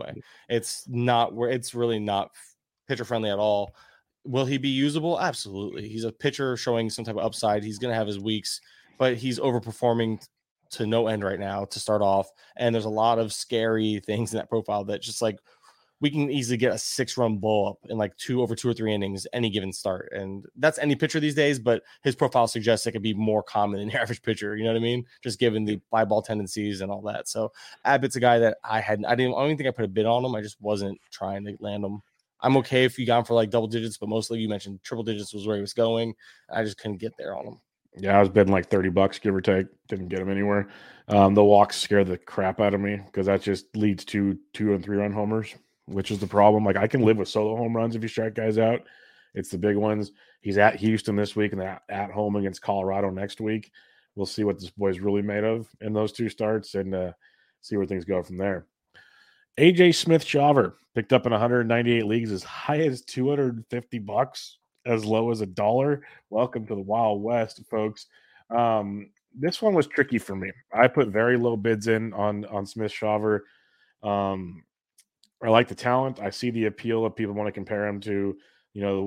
really not pitcher friendly at all. Will he be usable? Absolutely. He's a pitcher showing some type of upside. He's going to have his weeks, but he's overperforming to no end right now to start off. And there's a lot of scary things in that profile that just like we can easily get a 6-run blow up in like 2 or 3 innings, any given start. And that's any pitcher these days, but his profile suggests it could be more common than the average pitcher. You know what I mean? Just given the fly ball tendencies and all that. So Abbott's a guy that I don't even think I put a bid on him. I just wasn't trying to land him. I'm okay if you got him for like double digits, but mostly you mentioned triple digits was where he was going. I just couldn't get there on him. Yeah, I was bidding like $30, give or take. Didn't get him anywhere. The walks scare the crap out of me because that just leads to 2 and 3 run homers, which is the problem. Like I can live with solo home runs if you strike guys out. It's the big ones. He's at Houston this week and at home against Colorado next week. We'll see what this boy's really made of in those 2 starts and see where things go from there. AJ Smith-Shawver picked up in 198 leagues as high as $250. As low as $1. Welcome to the Wild West, folks. This one was tricky for me. I put very low bids in on Smith-Shawver. I like the talent. I see the appeal of people want to compare him to,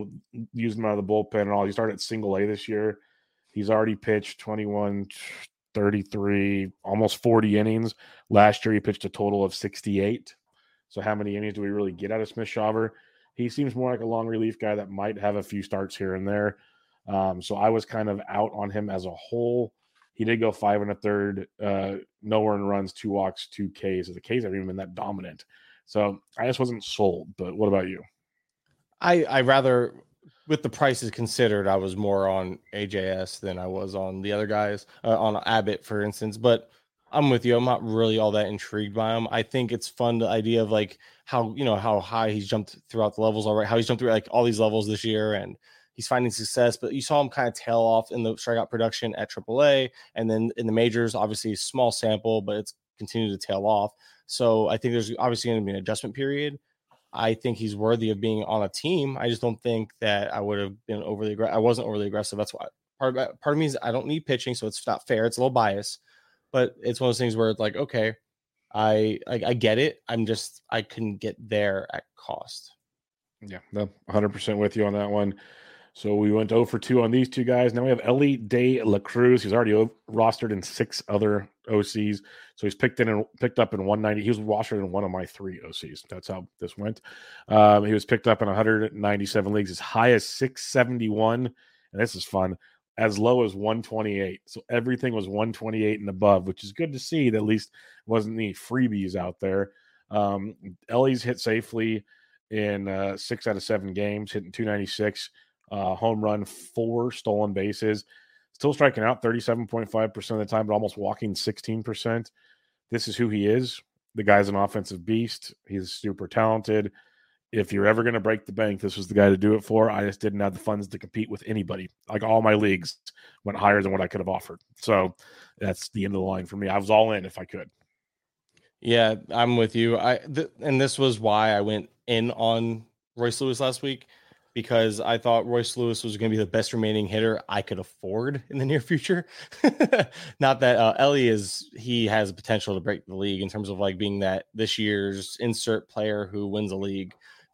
using him out of the bullpen and all. He started at single A this year. He's already pitched 21 33, almost 40 innings. Last year, he pitched a total of 68. So how many innings do we really get out of Smith-Shawver? He seems more like a long relief guy that might have a few starts here and there. So I was kind of out on him as a whole. He did go 5 1/3, no earned runs, 2 walks, 2 Ks. The Ks haven't even been that dominant. So I just wasn't sold. But what about you? I rather, with the prices considered, I was more on AJS than I was on the other guys, on Abbott, for instance. But I'm with you. I'm not really all that intrigued by him. I think it's fun, the idea of like how high he's jumped throughout the levels already, how he's jumped through like all these levels this year, and he's finding success. But you saw him kind of tail off in the strikeout production at AAA, and then in the majors, obviously small sample, but it's continued to tail off. So I think there's obviously going to be an adjustment period. I think he's worthy of being on a team. I just don't think that I would have been overly aggressive. I wasn't overly aggressive. That's why part of me is I don't need pitching, so it's not fair. It's a little biased, but it's one of those things where it's like, okay, I get it. I couldn't get there at cost. Yeah, no, 100% with you on that one. So we went 0 for 2 on these two guys. Now we have Elly De La Cruz. He's already rostered in 6 other OCs. So he's picked up in 190. He was rostered in one of my 3 OCs. That's how this went. He was picked up in 197 leagues, as high as 671. And this is fun. As low as 128. So everything was 128 and above, which is good to see. That at least wasn't any freebies out there. Ellie's hit safely in 6 out of 7 games, hitting 296. Home run, 4 stolen bases, still striking out 37.5% of the time, but almost walking 16%. This is who he is. The guy's an offensive beast. He's super talented. If you're ever going to break the bank, this was the guy to do it for. I just didn't have the funds to compete with anybody. Like, all my leagues went higher than what I could have offered. So that's the end of the line for me. I was all in if I could. Yeah, I'm with you. And this was why I went in on Royce Lewis last week, because I thought Royce Lewis was going to be the best remaining hitter I could afford in the near future. Not that Elly he has potential to break the league in terms of like being that this year's insert player who wins a league.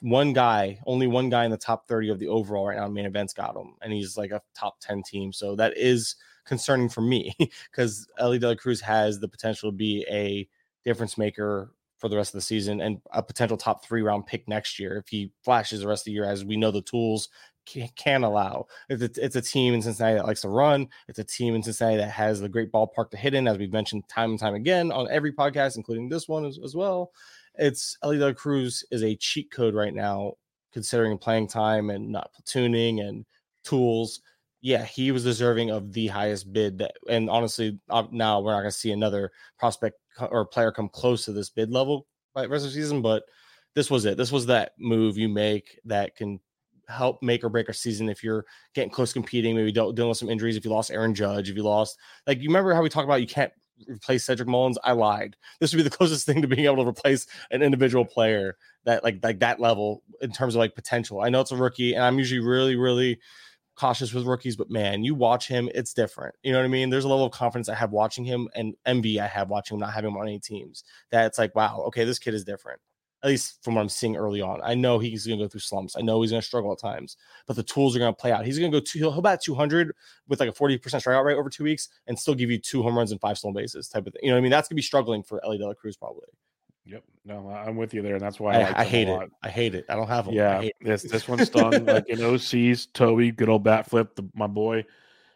Only one guy in the top 30 of the overall right now in main events got him, and he's like a top 10 team. So that is concerning for me, because Elly De La Cruz has the potential to be a difference maker for the rest of the season and a potential top 3 round pick next year if he flashes the rest of the year, as we know the tools can allow. It's a team in Cincinnati that likes to run. It's a team in Cincinnati that has the great ballpark to hit in, as we've mentioned time and time again on every podcast, including this one as well. It's Elly De La Cruz is a cheat code right now, considering playing time and not platooning and tools. Yeah, he was deserving of the highest bid. And honestly, now we're not going to see another prospect or player come close to this bid level by the rest of the season. But this was it. This was that move you make that can help make or break a season if you're getting close competing, maybe dealing with some injuries. If you lost Aaron Judge, if you lost, like, you remember how we talked about you can't replace Cedric Mullins? I lied. This would be the closest thing to being able to replace an individual player that like that level in terms of like potential. I know it's a rookie, and I'm usually really, really cautious with rookies, but man, you watch him, it's different. You know what I mean? There's a level of confidence I have watching him, and envy I have watching him, not having him on any teams, that it's like, wow, okay, this kid is different. At least from what I'm seeing early on. I know he's going to go through slumps. I know he's going to struggle at times, but the tools are going to play out. He's going to go he'll bat 200 with like a 40% strikeout rate over 2 weeks and still give you 2 home runs and 5 stolen bases type of thing. You know what I mean? That's going to be struggling for Elly De La Cruz probably. Yep. No, I'm with you there. And that's why I hate it. I hate it. I don't have them. Yeah. This one stung. Like in OCs, Toby, good old bat flip, my boy.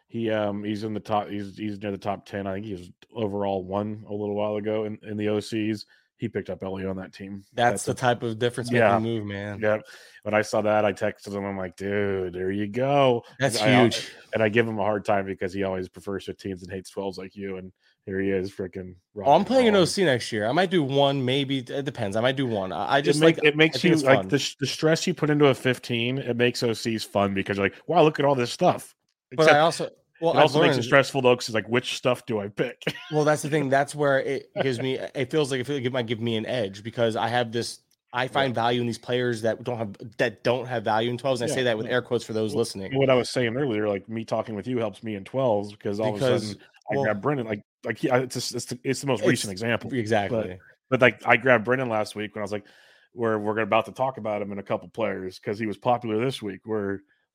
He's in the top. He's near the top 10. I think he was overall 1 a little while ago in the OCs. He picked up Elly on that team. That's the type of difference making move, man. Yeah. When I saw that, I texted him. I'm like, dude, there you go. That's huge. And I give him a hard time because he always prefers 15s and hates 12s like you. And here he is, freaking. I'm playing an OC next year. I might do 1, maybe. It depends. I might do 1. I just it makes you like the stress you put into a 15. It makes OCs fun because you're like, wow, look at all this stuff. But I also. Well, it also makes it stressful though, because it's like, which stuff do I pick? Well, that's the thing. That's where it gives me. It feels like it might give me an edge because I have this. I find value in these players that don't have value in 12s. And I say that with air quotes for those listening. What I was saying earlier, like me talking with you helps me in 12s because all of a sudden I grab Brennan. It's the most recent example. Exactly. But like I grabbed Brennan last week when I was like, we're about to talk about him in a couple players because he was popular this week. Where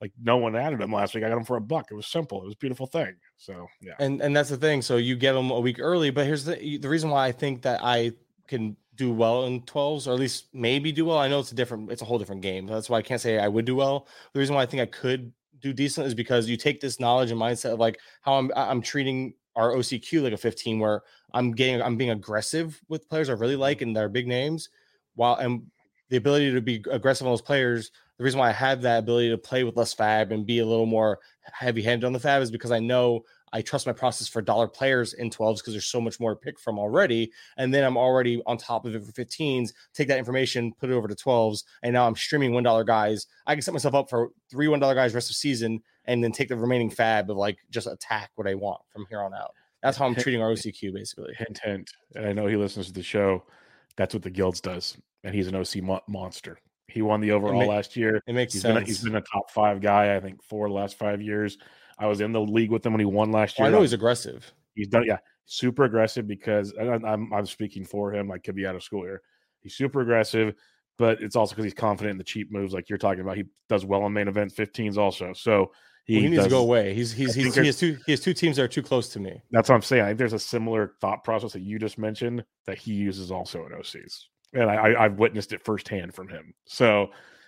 Like no one added him last week. I got him for $1. It was simple. It was a beautiful thing. So yeah. And that's the thing. So you get them a week early, but here's the reason why I think that I can do well in 12s, or at least maybe do well. I know it's a whole different game. That's why I can't say I would do well. The reason why I think I could do decent is because you take this knowledge and mindset of like how I'm treating our OCQ like a 15, where I'm being aggressive with players I really like and they're big names, and the ability to be aggressive on those players. The reason why I have that ability to play with less fab and be a little more heavy-handed on the fab is because I know I trust my process for dollar players in 12s because there's so much more to pick from already. And then I'm already on top of it for 15s, take that information, put it over to 12s. And now I'm streaming $1 guys. I can set myself up for 3 $1 guys rest of season and then take the remaining fab of like just attack what I want from here on out. That's how I'm treating our OCQ basically. Hint. And I know he listens to the show. That's what the Guilds does. And he's an OC monster. He won the overall last year. It makes sense. He's been a top 5 guy, I think, for the last 5 years. I was in the league with him when he won last year. I know he's aggressive. He's done, super aggressive because I'm speaking for him. I could be out of school here. He's super aggressive, but it's also because he's confident in the cheap moves like you're talking about. He does well in main event 15s also. So he needs to go away. He has two teams that are too close to me. That's what I'm saying. I think there's a similar thought process that you just mentioned that he uses also in OCs, and I've witnessed it firsthand from him. So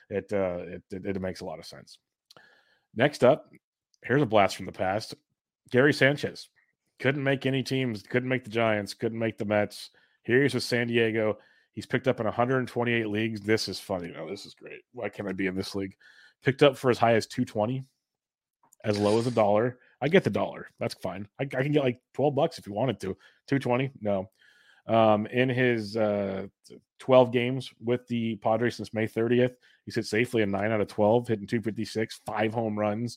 it makes a lot of sense. Next up, here's a blast from the past. Gary Sanchez couldn't make any teams, couldn't make the Giants, couldn't make the Mets. Here he's with San Diego. He's picked up in 128 leagues. This is funny. No, this is great. Why can't I be in this league? Picked up for as high as $220, as low as $1. I get the $1. That's fine. I can get like $12 if you wanted to. $220, no. In his 12 games with the Padres since May 30th, he's hit safely in 9 out of 12, hitting 256, 5 home runs.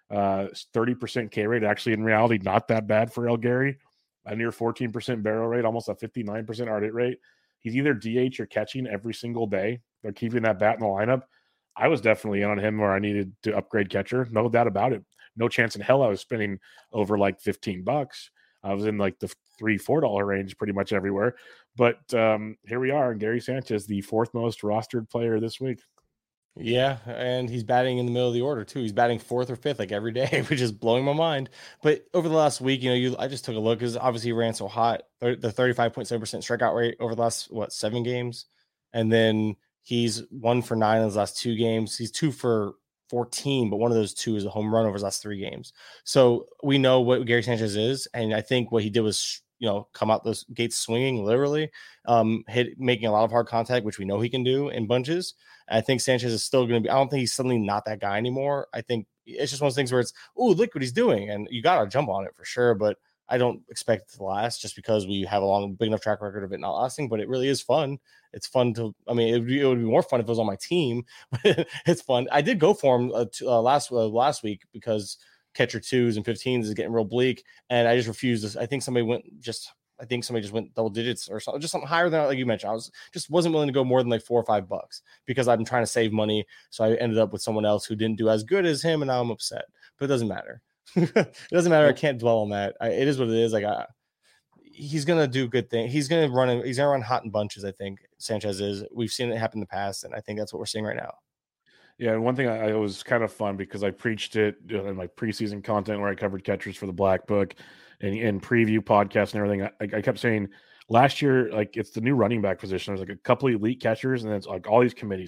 30% K rate, actually in reality not that bad for El Gary. A near 14% barrel rate, almost a 59% art hit rate. He's either DH or catching every single day. They're keeping that bat in the lineup. I was definitely in on him where I needed to upgrade catcher, no doubt about it. No chance in hell I was spending over like $15. I was in like the $3-4 range pretty much everywhere. But here we are, Gary Sanchez, the 4th most rostered player this week. Yeah, and he's batting in the middle of the order too. He's batting 4th or 5th like every day, which is blowing my mind. But over the last week, I just took a look because obviously he ran so hot. The 35.7% strikeout rate over the last 7 games, and then he's 1 for 9 in his last 2 games. He's 2 for 14, but one of those 2 is a home run over his last 3 games. So we know what Gary Sanchez is, and I think what he did was come out those gates swinging, literally, making a lot of hard contact, which we know he can do in bunches. I think Sanchez is still going to be, I don't think he's suddenly not that guy anymore. I think it's just one of those things where it's, look what he's doing. And you got to jump on it for sure. But I don't expect it to last just because we have a big enough track record of it not lasting, but it really is fun. It's fun it would be more fun if it was on my team, but it's fun. I did go for him last week because catcher 2s and 15s is getting real bleak. And I just refused this. I think somebody just went double digits or something, just something higher than, like you mentioned. I wasn't willing to go more than like $4 or $5 because I've been trying to save money. So I ended up with someone else who didn't do as good as him. And now I'm upset, but it doesn't matter. It doesn't matter. I can't dwell on that. It is what it is. Like he's going to do good things. He's going to run hot in bunches. I think Sanchez is. We've seen it happen in the past. And I think that's what we're seeing right now. Yeah, and one thing it was kind of fun because I preached it in my preseason content where I covered catchers for the Black Book and preview podcasts and everything. I kept saying last year, like, it's the new running back position. There's like a couple of elite catchers, and then it's like all these committees.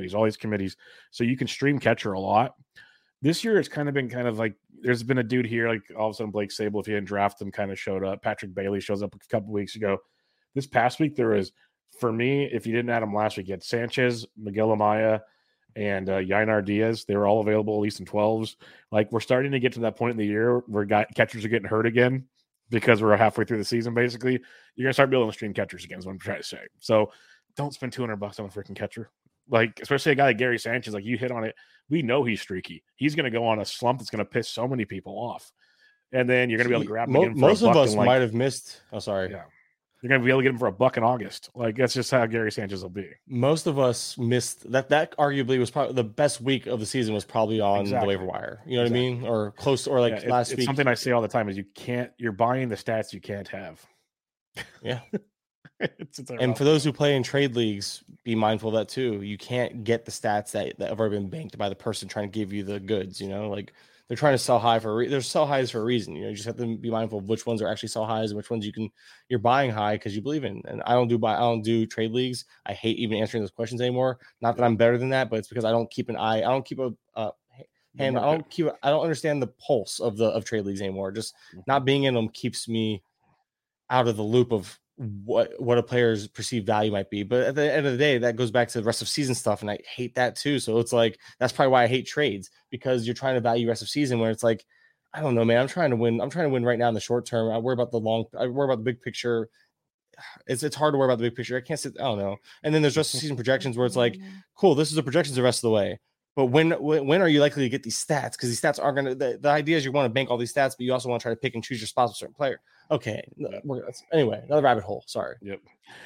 So you can stream catcher a lot. This year, it's kind of been like there's been a dude here, like all of a sudden Blake Sable, if you didn't draft him, kind of showed up. Patrick Bailey shows up a couple weeks ago. This past week, there was, for me, if you didn't add him last week, you had Sanchez, Miguel Amaya, and Yainar Diaz. They were all available at least in 12s. Like, we're starting to get to that point in the year where catchers are getting hurt again because we're halfway through the season. Basically, you're gonna start building stream catchers again, is what I'm trying to say. So don't spend $200 on a freaking catcher, like, especially a guy like Gary Sanchez. Like, you hit on it. We know he's streaky. He's gonna go on a slump that's gonna piss so many people off, and then you're gonna be able to grab him again. Most of us might have missed. Oh, sorry. Yeah. You're going to be able to get him for $1 in August. Like, that's just how Gary Sanchez will be. Most of us missed that. That arguably was probably the best week of the season, was probably on the waiver wire. You know what I mean? Or close, or like last week. Something I say all the time is you're buying the stats you can't have. Yeah. And for those who play in trade leagues, be mindful of that too. You can't get the stats that have already been banked by the person trying to give you the goods. Like they're trying to sell high they're sell highs for a reason. You just have to be mindful of which ones are actually sell highs and which ones you're buying high because you believe in. And I don't do trade leagues. I hate even answering those questions anymore. Not that I'm better than that, but it's because I don't keep an eye. I don't keep a hand. I don't understand the pulse of trade leagues anymore. Just not being in them keeps me out of the loop of what a player's perceived value might be. But at the end of the day, that goes back to the rest of season stuff. And I hate that too. So it's like, that's probably why I hate trades, because you're trying to value rest of season where it's like, I don't know, man, I'm trying to win right now in the short term. I worry about the big picture. It's hard to worry about the big picture. I don't know. And then there's rest of season projections where it's like, cool, this is the projections the rest of the way. But when are you likely to get these stats? Because these stats aren't going to, the idea is you want to bank all these stats, but you also want to try to pick and choose your spots with a certain player. Okay. Anyway, another rabbit hole. Sorry. Yep.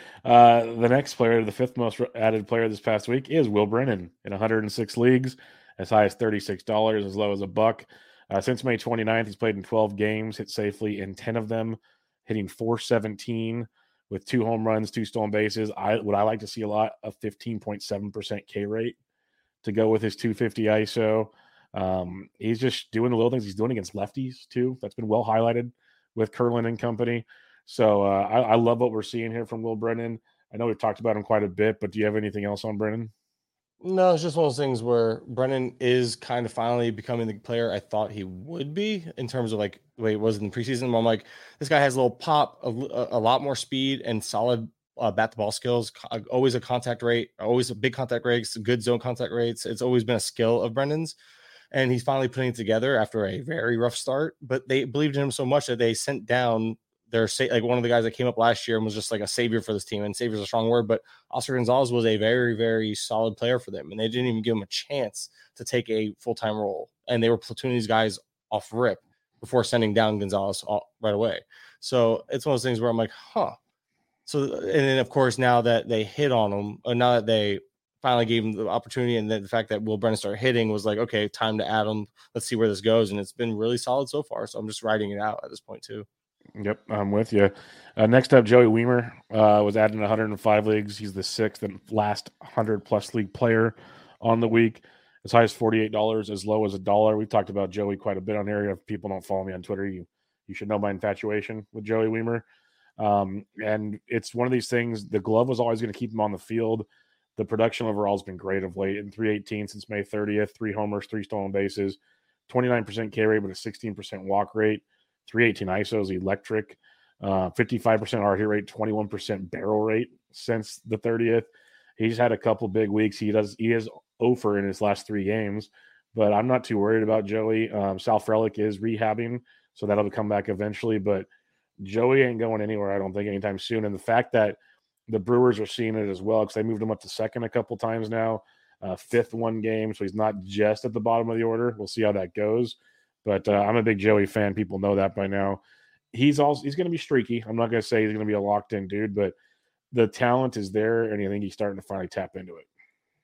The next player, the fifth most added player this past week, is Will Brennan in 106 leagues, as high as $36, as low as $1. Since May 29th, he's played in 12 games, hit safely in 10 of them, hitting .417 with 2 home runs, 2 stolen bases. I like to see a lot of 15.7% K rate to go with his 250 ISO. He's just doing the little things he's doing against lefties too. That's been well highlighted with Curlin and company. So I love what we're seeing here from Will Brennan. I know we've talked about him quite a bit, but do you have anything else on Brennan? No, it's just one of those things where Brennan is kind of finally becoming the player I thought he would be in terms of like the way it was in the preseason. Where I'm like, this guy has a little pop, a lot more speed and solid bat to ball skills, always a contact rate, always a big contact rates, good zone contact rates. It's always been a skill of Brennan's, and he's finally putting it together after a very rough start. But they believed in him so much that they sent down like one of the guys that came up last year and was just like a savior for this team. And savior is a strong word, but Oscar Gonzalez was a very, very solid player for them, and they didn't even give him a chance to take a full-time role. And they were platooning these guys off rip before sending down Gonzalez right away. So it's one of those things where I'm like, huh. So, and then of course, now that they hit on him, or now that they finally gave him the opportunity, and then the fact that Will Brennan started hitting was like, okay, time to add him. Let's see where this goes. And it's been really solid so far. So I'm just riding it out at this point too. Yep, I'm with you. Next up, Joey Wiemer was added in 105 leagues. He's the 6th and last 100-plus league player on the week. As high as $48, as low as $1. We've talked about Joey quite a bit on here. If people don't follow me on Twitter, you should know my infatuation with Joey Wiemer. And it's one of these things, the glove was always going to keep him on the field. The production overall has been great of late. In 318 since May 30th, 3 homers, 3 stolen bases, 29% K rate, but a 16% walk rate. 318 ISO is electric. 55% hard hit rate, 21% barrel rate since the 30th. He's had a couple big weeks. He is over in his last 3 games, but I'm not too worried about Joey. Sal Frelick is rehabbing, so that'll come back eventually. But Joey ain't going anywhere, I don't think, anytime soon. And the fact that the Brewers are seeing it as well, because they moved him up to second a couple times now, 5th one game, so he's not just at the bottom of the order. We'll see how that goes. But I'm a big Joey fan. People know that by now. He's going to be streaky. I'm not going to say he's going to be a locked-in dude, but the talent is there, and I think he's starting to finally tap into it.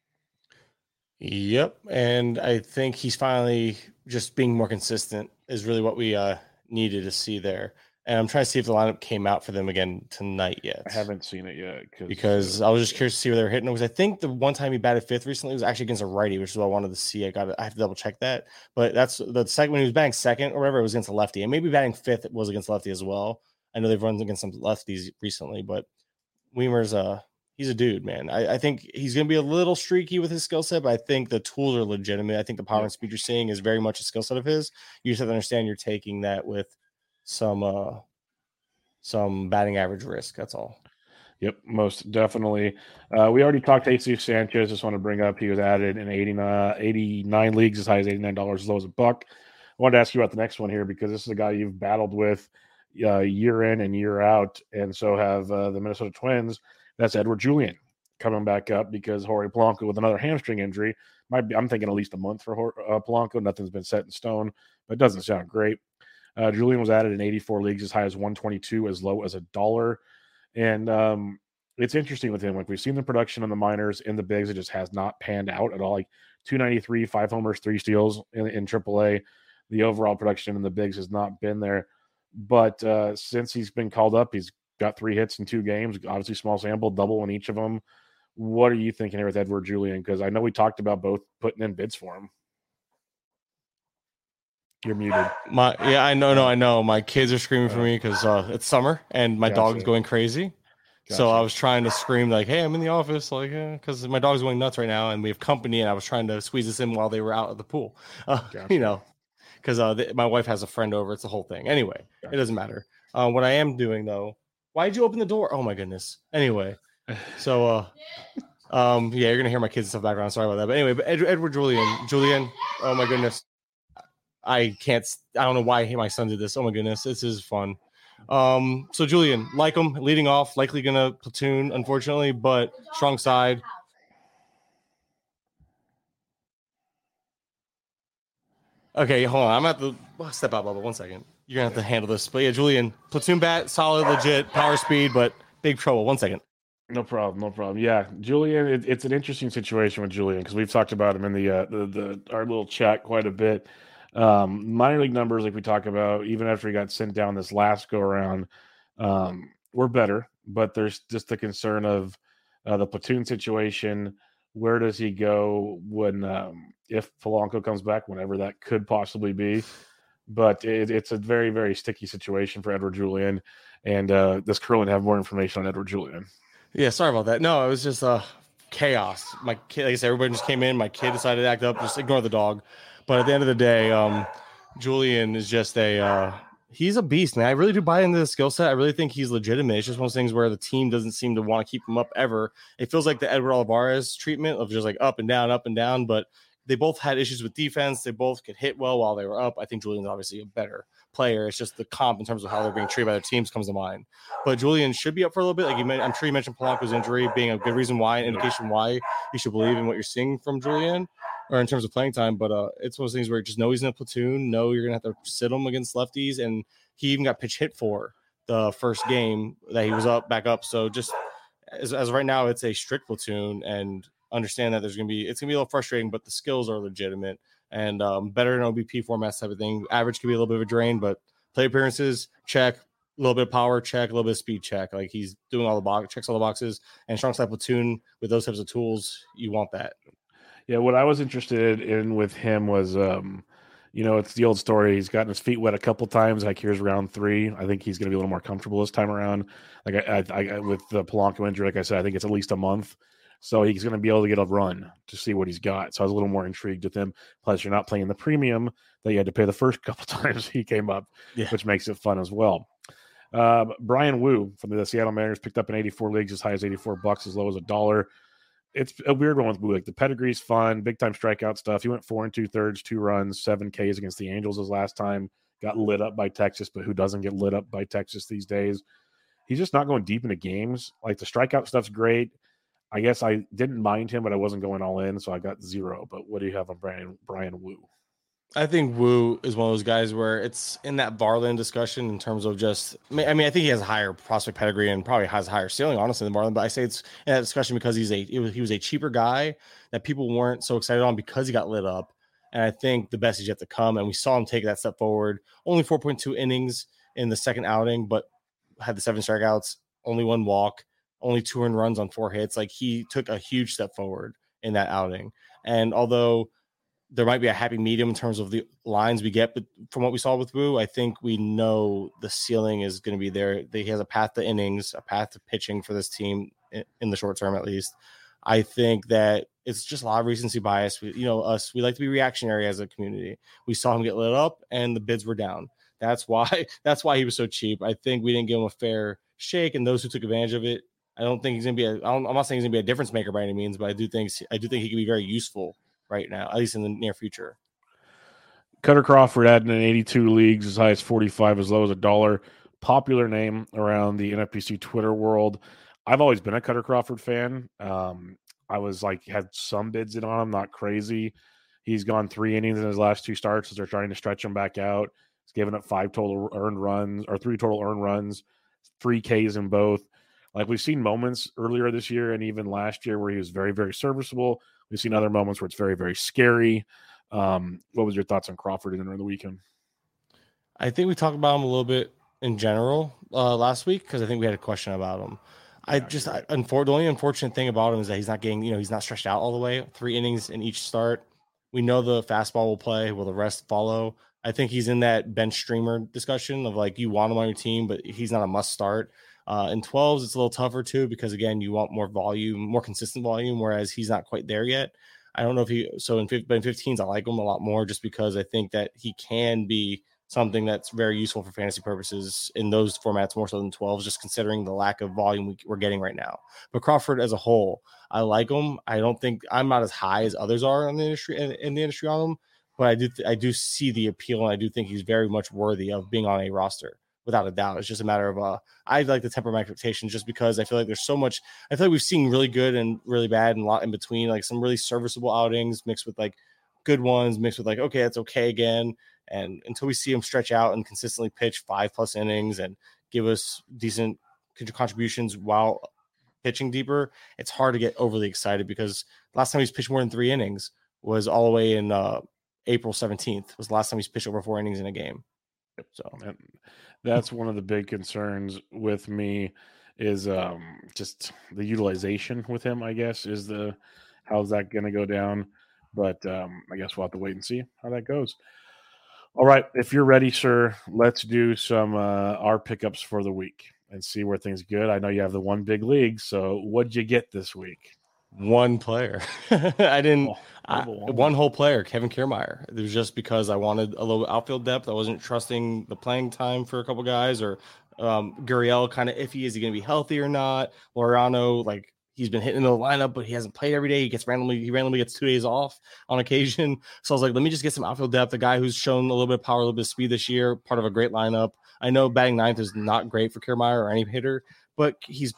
Yep, and I think he's finally just being more consistent is really what we needed to see there. And I'm trying to see if the lineup came out for them again tonight yet. I haven't seen it yet. Because I was just curious to see where they were hitting. Because I think the one time he batted 5th recently was actually against a righty, which is what I wanted to see. I have to double check that. But that's the second when he was batting 2nd or whatever, it was against a lefty. And maybe batting 5th it was against a lefty as well. I know they've run against some lefties recently, but Wiemer's he's a dude, man. I think he's going to be a little streaky with his skill set, but I think the tools are legitimate. I think the power and speed you're seeing is very much a skill set of his. You just have to understand you're taking that with some batting average risk. That's all. Yep, most definitely. We already talked to Jesus Sanchez. Just want to bring up he was added in 89 leagues, as high as $89, as low as $1. I wanted to ask you about the next one here, because this is a guy you've battled with year in and year out, and so have the Minnesota Twins. That's Edouard Julien coming back up, because Jorge Polanco with another hamstring injury I'm thinking at least a month for Polanco. Nothing's been set in stone, but it doesn't sound great. Julien was added in 84 leagues, as high as 122, as low as $1. And it's interesting with him. Like, we've seen the production in the minors, in the bigs, it just has not panned out at all. Like 293, 5 homers, 3 steals in AAA. The overall production in the bigs has not been there. But since he's been called up, he's got 3 hits in 2 games. Obviously, small sample, double in each of them. What are you thinking here with Edouard Julien? Because I know we talked about both putting in bids for him. You're muted. I know. My kids are screaming for me because it's summer and my dog's going crazy. So I was trying to scream like, "Hey, I'm in the office," like, because my dog's going nuts right now, and we have company, and I was trying to squeeze this in while they were out at the pool. Because my wife has a friend over. It's the whole thing. Anyway, It doesn't matter. What I am doing though, why'd you open the door? Oh my goodness. Anyway, so you're gonna hear my kids and stuff background. Sorry about that. But anyway, Edouard Julien. Oh my goodness. I don't know why my son did this. Oh my goodness, this is fun. So Julien, like him, leading off, likely gonna platoon, unfortunately, but strong side. Okay, hold on. I'm at the step out, Bubba. 1 second. You're gonna have to handle this. But yeah, Julien, platoon bat, solid, legit, power speed, but big trouble. 1 second. No problem. Yeah, Julien, it's an interesting situation with Julien because we've talked about him in the our little chat quite a bit. Minor league numbers, like we talk about, even after he got sent down this last go around, were better. But there's just the concern of the platoon situation. Where does he go when if Polanco comes back, whenever that could possibly be? But it's a very, very sticky situation for Edouard Julien. And does Curlin have more information on Edouard Julien? Yeah, sorry about that. No, it was just chaos. My kid, like I said, everybody just came in. My kid decided to act up. Just ignore the dog. But at the end of the day, Julien is just he's a beast, man. I really do buy into the skill set. I really think he's legitimate. It's just one of those things where the team doesn't seem to want to keep him up ever. It feels like the Edward Olivares treatment of just like up and down. But they both had issues with defense. They both could hit well while they were up. I think Julien's obviously a better player. It's just the comp in terms of how they're being treated by their teams comes to mind. But Julien should be up for a little bit. I'm sure you mentioned Polanco's injury being a good reason why, an indication why you should believe in what you're seeing from Julien, or in terms of playing time. But it's one of those things where you just know he's in a platoon, know you're going to have to sit him against lefties. And he even got pitch hit for the first game that he was back up. So just as of right now, it's a strict platoon, and understand that it's going to be a little frustrating, but the skills are legitimate and better in OBP formats type of thing. Average could be a little bit of a drain, but play appearances, check. A little bit of power, check. A little bit of speed, check. Like he's doing checks all the boxes. And strong side platoon with those types of tools, you want that. Yeah, what I was interested in with him was, it's the old story. He's gotten his feet wet a couple times. Like here's round 3. I think he's going to be a little more comfortable this time around. Like I with the Polanco injury, like I said, I think it's at least a month. So he's going to be able to get a run to see what he's got. So I was a little more intrigued with him. Plus, you're not playing the premium that you had to pay the first couple times he came up, which makes it fun as well. Brian Wu from the Seattle Mariners picked up in 84 leagues as high as $84, as low as $1. It's a weird one with Wu. Like the pedigree's fun, big time strikeout stuff. He went 4 2/3, 2 runs, 7 Ks against the Angels his last time. Got lit up by Texas, but who doesn't get lit up by Texas these days? He's just not going deep into games. Like the strikeout stuff's great. I guess I didn't mind him, but I wasn't going all in, so I got 0. But what do you have on Brian Wu? I think Wu is one of those guys where it's in that Varland discussion in terms of just, I think he has a higher prospect pedigree and probably has a higher ceiling, honestly, than Varland. But I say it's in that discussion because he was a cheaper guy that people weren't so excited on because he got lit up. And I think the best is yet to come. And we saw him take that step forward. Only 4.2 innings in the second outing, but had the 7 strikeouts, only 1 walk, only 2 earned runs on 4 hits. Like he took a huge step forward in that outing. And although there might be a happy medium in terms of the lines we get, but from what we saw with Wu, I think we know the ceiling is going to be there. He has a path to innings, a path to pitching for this team in the short term, at least. I think that it's just a lot of recency bias. We like to be reactionary as a community. We saw him get lit up and the bids were down. That's why he was so cheap. I think we didn't give him a fair shake, and those who took advantage of it, I don't think he's going to be I'm not saying he's going to be a difference maker by any means, but I do think he can be very useful right now, at least in the near future. Cutter Crawford had in 82 leagues, as high as 45, as low as $1. Popular name around the NFBC Twitter world. I've always been a Cutter Crawford fan. I was had some bids in on him, not crazy. He's gone 3 innings in his last 2 starts as they're trying to stretch him back out. He's given up 3 total earned runs, 3 Ks in both. Like we've seen moments earlier this year and even last year where he was very, very serviceable. We've seen other moments where it's very, very scary. What was your thoughts on Crawford during the weekend? I think we talked about him a little bit in general last week because I think we had a question about him. The only unfortunate thing about him is that he's not getting, he's not stretched out all the way. 3 innings in each start. We know the fastball will play. Will the rest follow? I think he's in that bench streamer discussion of like you want him on your team, but he's not a must start. In 12s, it's a little tougher too because again, you want more volume, more consistent volume, whereas he's not quite there yet. I don't know if in 15s, I like him a lot more just because I think that he can be something that's very useful for fantasy purposes in those formats more so than 12s, just considering the lack of volume we're getting right now. But Crawford as a whole, I like him. I don't think I'm not as high as others are in the industry on him, but I do see the appeal, and I do think he's very much worthy of being on a roster without a doubt. It's just a matter of I'd like to temper my expectations just because I feel like there's so much. I feel like we've seen really good and really bad and a lot in between, like some really serviceable outings mixed with like good ones, mixed with like, okay, it's okay again. And until we see him stretch out and consistently pitch 5+ innings and give us decent contributions while pitching deeper, it's hard to get overly excited because last time he's pitched more than 3 innings was all the way in April 17th was the last time he's pitched over 4 innings in a game. So that's one of the big concerns with me is just the utilization with him, I guess, is how's that going to go down? But I guess we'll have to wait and see how that goes. All right. If you're ready, sir, let's do some our pickups for the week and see where things good. I know you have the one big league. So what'd you get this week? One player. I didn't. One whole player, Kevin Kiermaier. It was just because I wanted a little outfield depth. I wasn't trusting the playing time for a couple guys, or Gurriel kind of iffy. Is he going to be healthy or not? Laureano, like he's been hitting in the lineup, but he hasn't played every day. He randomly gets 2 days off on occasion. So I was like, let me just get some outfield depth. A guy who's shown a little bit of power, a little bit of speed this year, part of a great lineup. I know batting ninth is not great for Kiermaier or any hitter, but he's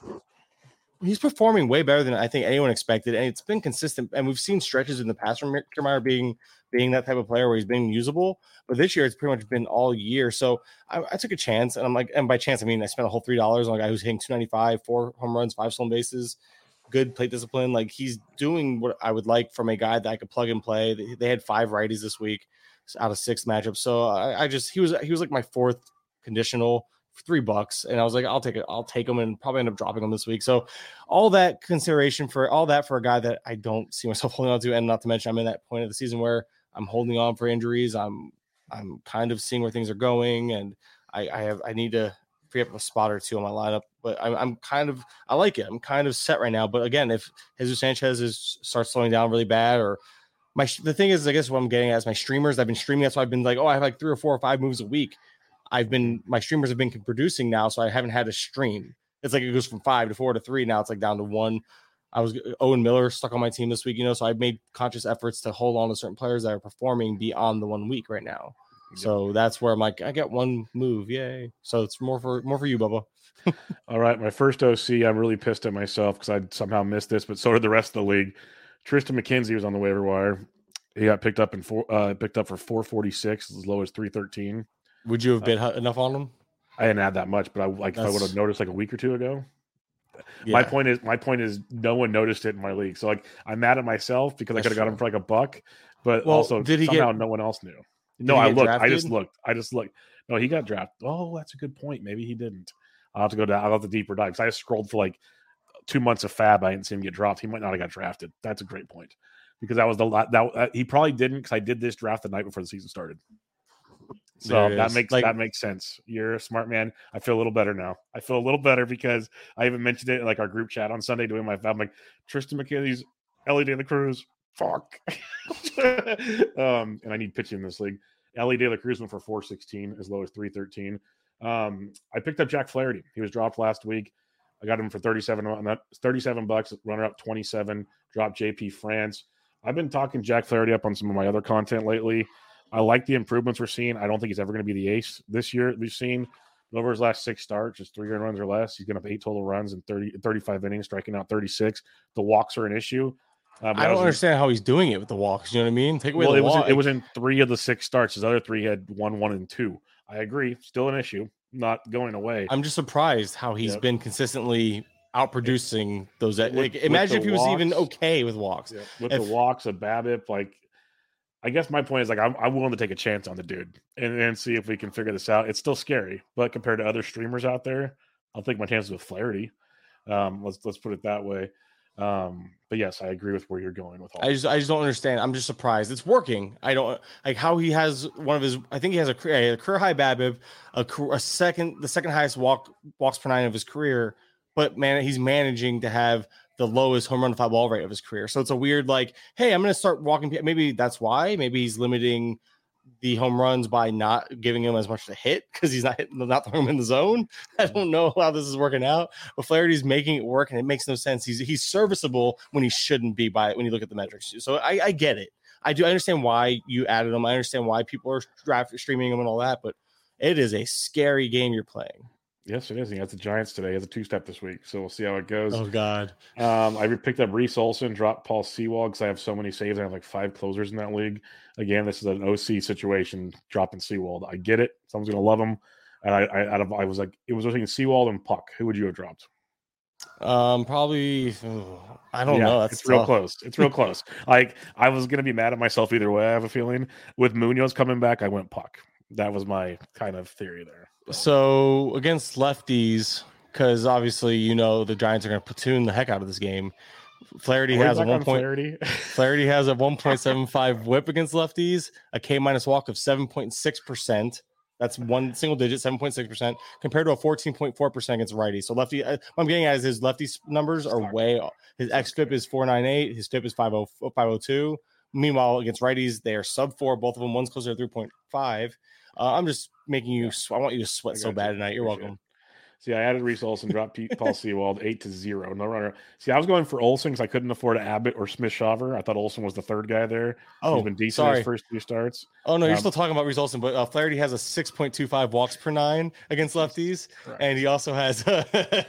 performing way better than I think anyone expected, and it's been consistent. And we've seen stretches in the past from Kiermaier being that type of player where he's been usable. But this year, it's pretty much been all year. So I took a chance, and I'm like, and by chance, I mean I spent a whole $3 on a guy who's hitting 295, 4 home runs, 5 stolen bases, good plate discipline. Like he's doing what I would like from a guy that I could plug and play. They had 5 righties this week out of 6 matchups. So he was like my 4th conditional. $3, and I was like, I'll take him and probably end up dropping him this week. So all that consideration for a guy that I don't see myself holding on to, and not to mention I'm in that point of the season where I'm holding on for injuries. I'm kind of seeing where things are going, and I need to free up a spot or 2 on my lineup, but I like it. I'm kind of set right now. But again, if Jesus Sanchez starts slowing down really bad, or the thing is, I guess what I'm getting at is my streamers. I've been streaming. That's why I've been like, I have like 3 or 4 or 5 moves a week. My streamers have been producing now, so I haven't had to stream. It's like it goes from 5 to 4 to 3. Now it's like down to 1. I was Owen Miller stuck on my team this week, so I've made conscious efforts to hold on to certain players that are performing beyond the 1 week right now. So that's where I'm like, I got 1 move, yay! So it's more for you, Bubba. All right, my first OC. I'm really pissed at myself because I somehow missed this, but so did the rest of the league. Tristan McKenzie was on the waiver wire. He got picked up for 446, as low as 313. Would you have bid enough on him? I didn't add that much, but if I would have noticed like a week or 2 ago. Yeah. My point is no one noticed it in my league. So like I'm mad at myself because I could have got him for like $1, but also somehow no one else knew. No, I looked. Drafted? I just looked. No, he got drafted. Oh, that's a good point. Maybe he didn't. I'll have to go down. I'll have to deeper dive because I just scrolled for like 2 months of fab. I didn't see him get dropped. He might not have got drafted. That's a great point because that was he probably didn't because I did this draft the night before the season started. So that makes sense. You're a smart man. I feel a little better now. I feel a little better because I even mentioned it in like our group chat on Sunday doing my fab. I'm like, Tristan McKenzie's Ellie De La Cruz. Fuck. And I need pitching in this league. Ellie De La Cruz went for 416 as low as 313. I picked up Jack Flaherty. He was dropped last week. I got him for $37, runner up 27, dropped JP France. I've been talking Jack Flaherty up on some of my other content lately. I like the improvements we're seeing. I don't think he's ever going to be the ace this year we've seen. Over his last 6 starts, just 3 earned runs or less. He's going to have 8 total runs in 35 innings, striking out 36. The walks are an issue. I don't understand how he's doing it with the walks. You know what I mean? Take away the walk. It was in 3 of the 6 starts. His other 3 had 1, 1, and 2. I agree. Still an issue. Not going away. I'm just surprised how he's been consistently outproducing those. Imagine if he was even okay with walks. With the walks, a BABIP, like I guess my point is like I'm willing to take a chance on the dude and see if we can figure this out. It's still scary, but compared to other streamers out there, I'll take my chances with Flaherty. Let's put it that way. But yes, I agree with where you're going with all. I just don't understand. I'm just surprised it's working. I don't like how he has one of his. I think he has a career high BABIP, the second highest walks per nine of his career. But man, he's managing to have the lowest home run to fly ball rate of his career. So it's a weird like, hey, I'm going to start walking. Maybe that's why. Maybe he's limiting the home runs by not giving him as much to hit because he's not throwing him in the zone. I don't know how this is working out, but Flaherty's making it work, and it makes no sense. He's serviceable when he shouldn't be when you look at the metrics. So I get it. I understand why you added him. I understand why people are streaming him and all that, but it is a scary game you're playing. Yes, it is. He has the Giants today. He has a 2-step this week, so we'll see how it goes. Oh God! I picked up Reese Olson, dropped Paul Sewald because I have so many saves. I have like 5 closers in that league. Again, this is an OC situation. Dropping Sewald, I get it. Someone's gonna love him. And I was like, it was between Sewald and Puck. Who would you have dropped? Probably. I don't know. That's it's real close. It's real close. Like I was gonna be mad at myself either way. I have a feeling with Munoz coming back, I went Puck. That was my kind of theory there. So against lefties, because obviously the Giants are going to platoon the heck out of this game. Flaherty has a 1.75 whip against lefties, a K- walk of 7.6%. That's one single digit, 7.6% compared to a 14.4% against righties. So lefty, what I'm getting at is his lefty numbers are way off. His xFIP is 4.98, his FIP is 5.02. Meanwhile, against righties, they are sub 4. Both of them, one's closer to 3.5. I'm just making you. I want you to sweat so bad tonight. You're welcome. See, I added Reese Olson, dropped Paul Sewald 8-0. No runner. See, I was going for Olson because I couldn't afford Abbott or Smith-Shawver. I thought Olson was the third guy there. Oh, he's been decent in his first 2 starts. Oh no, you're still talking about Reese Olson, but Flaherty has a 6.25 walks per 9 against lefties, and he also has a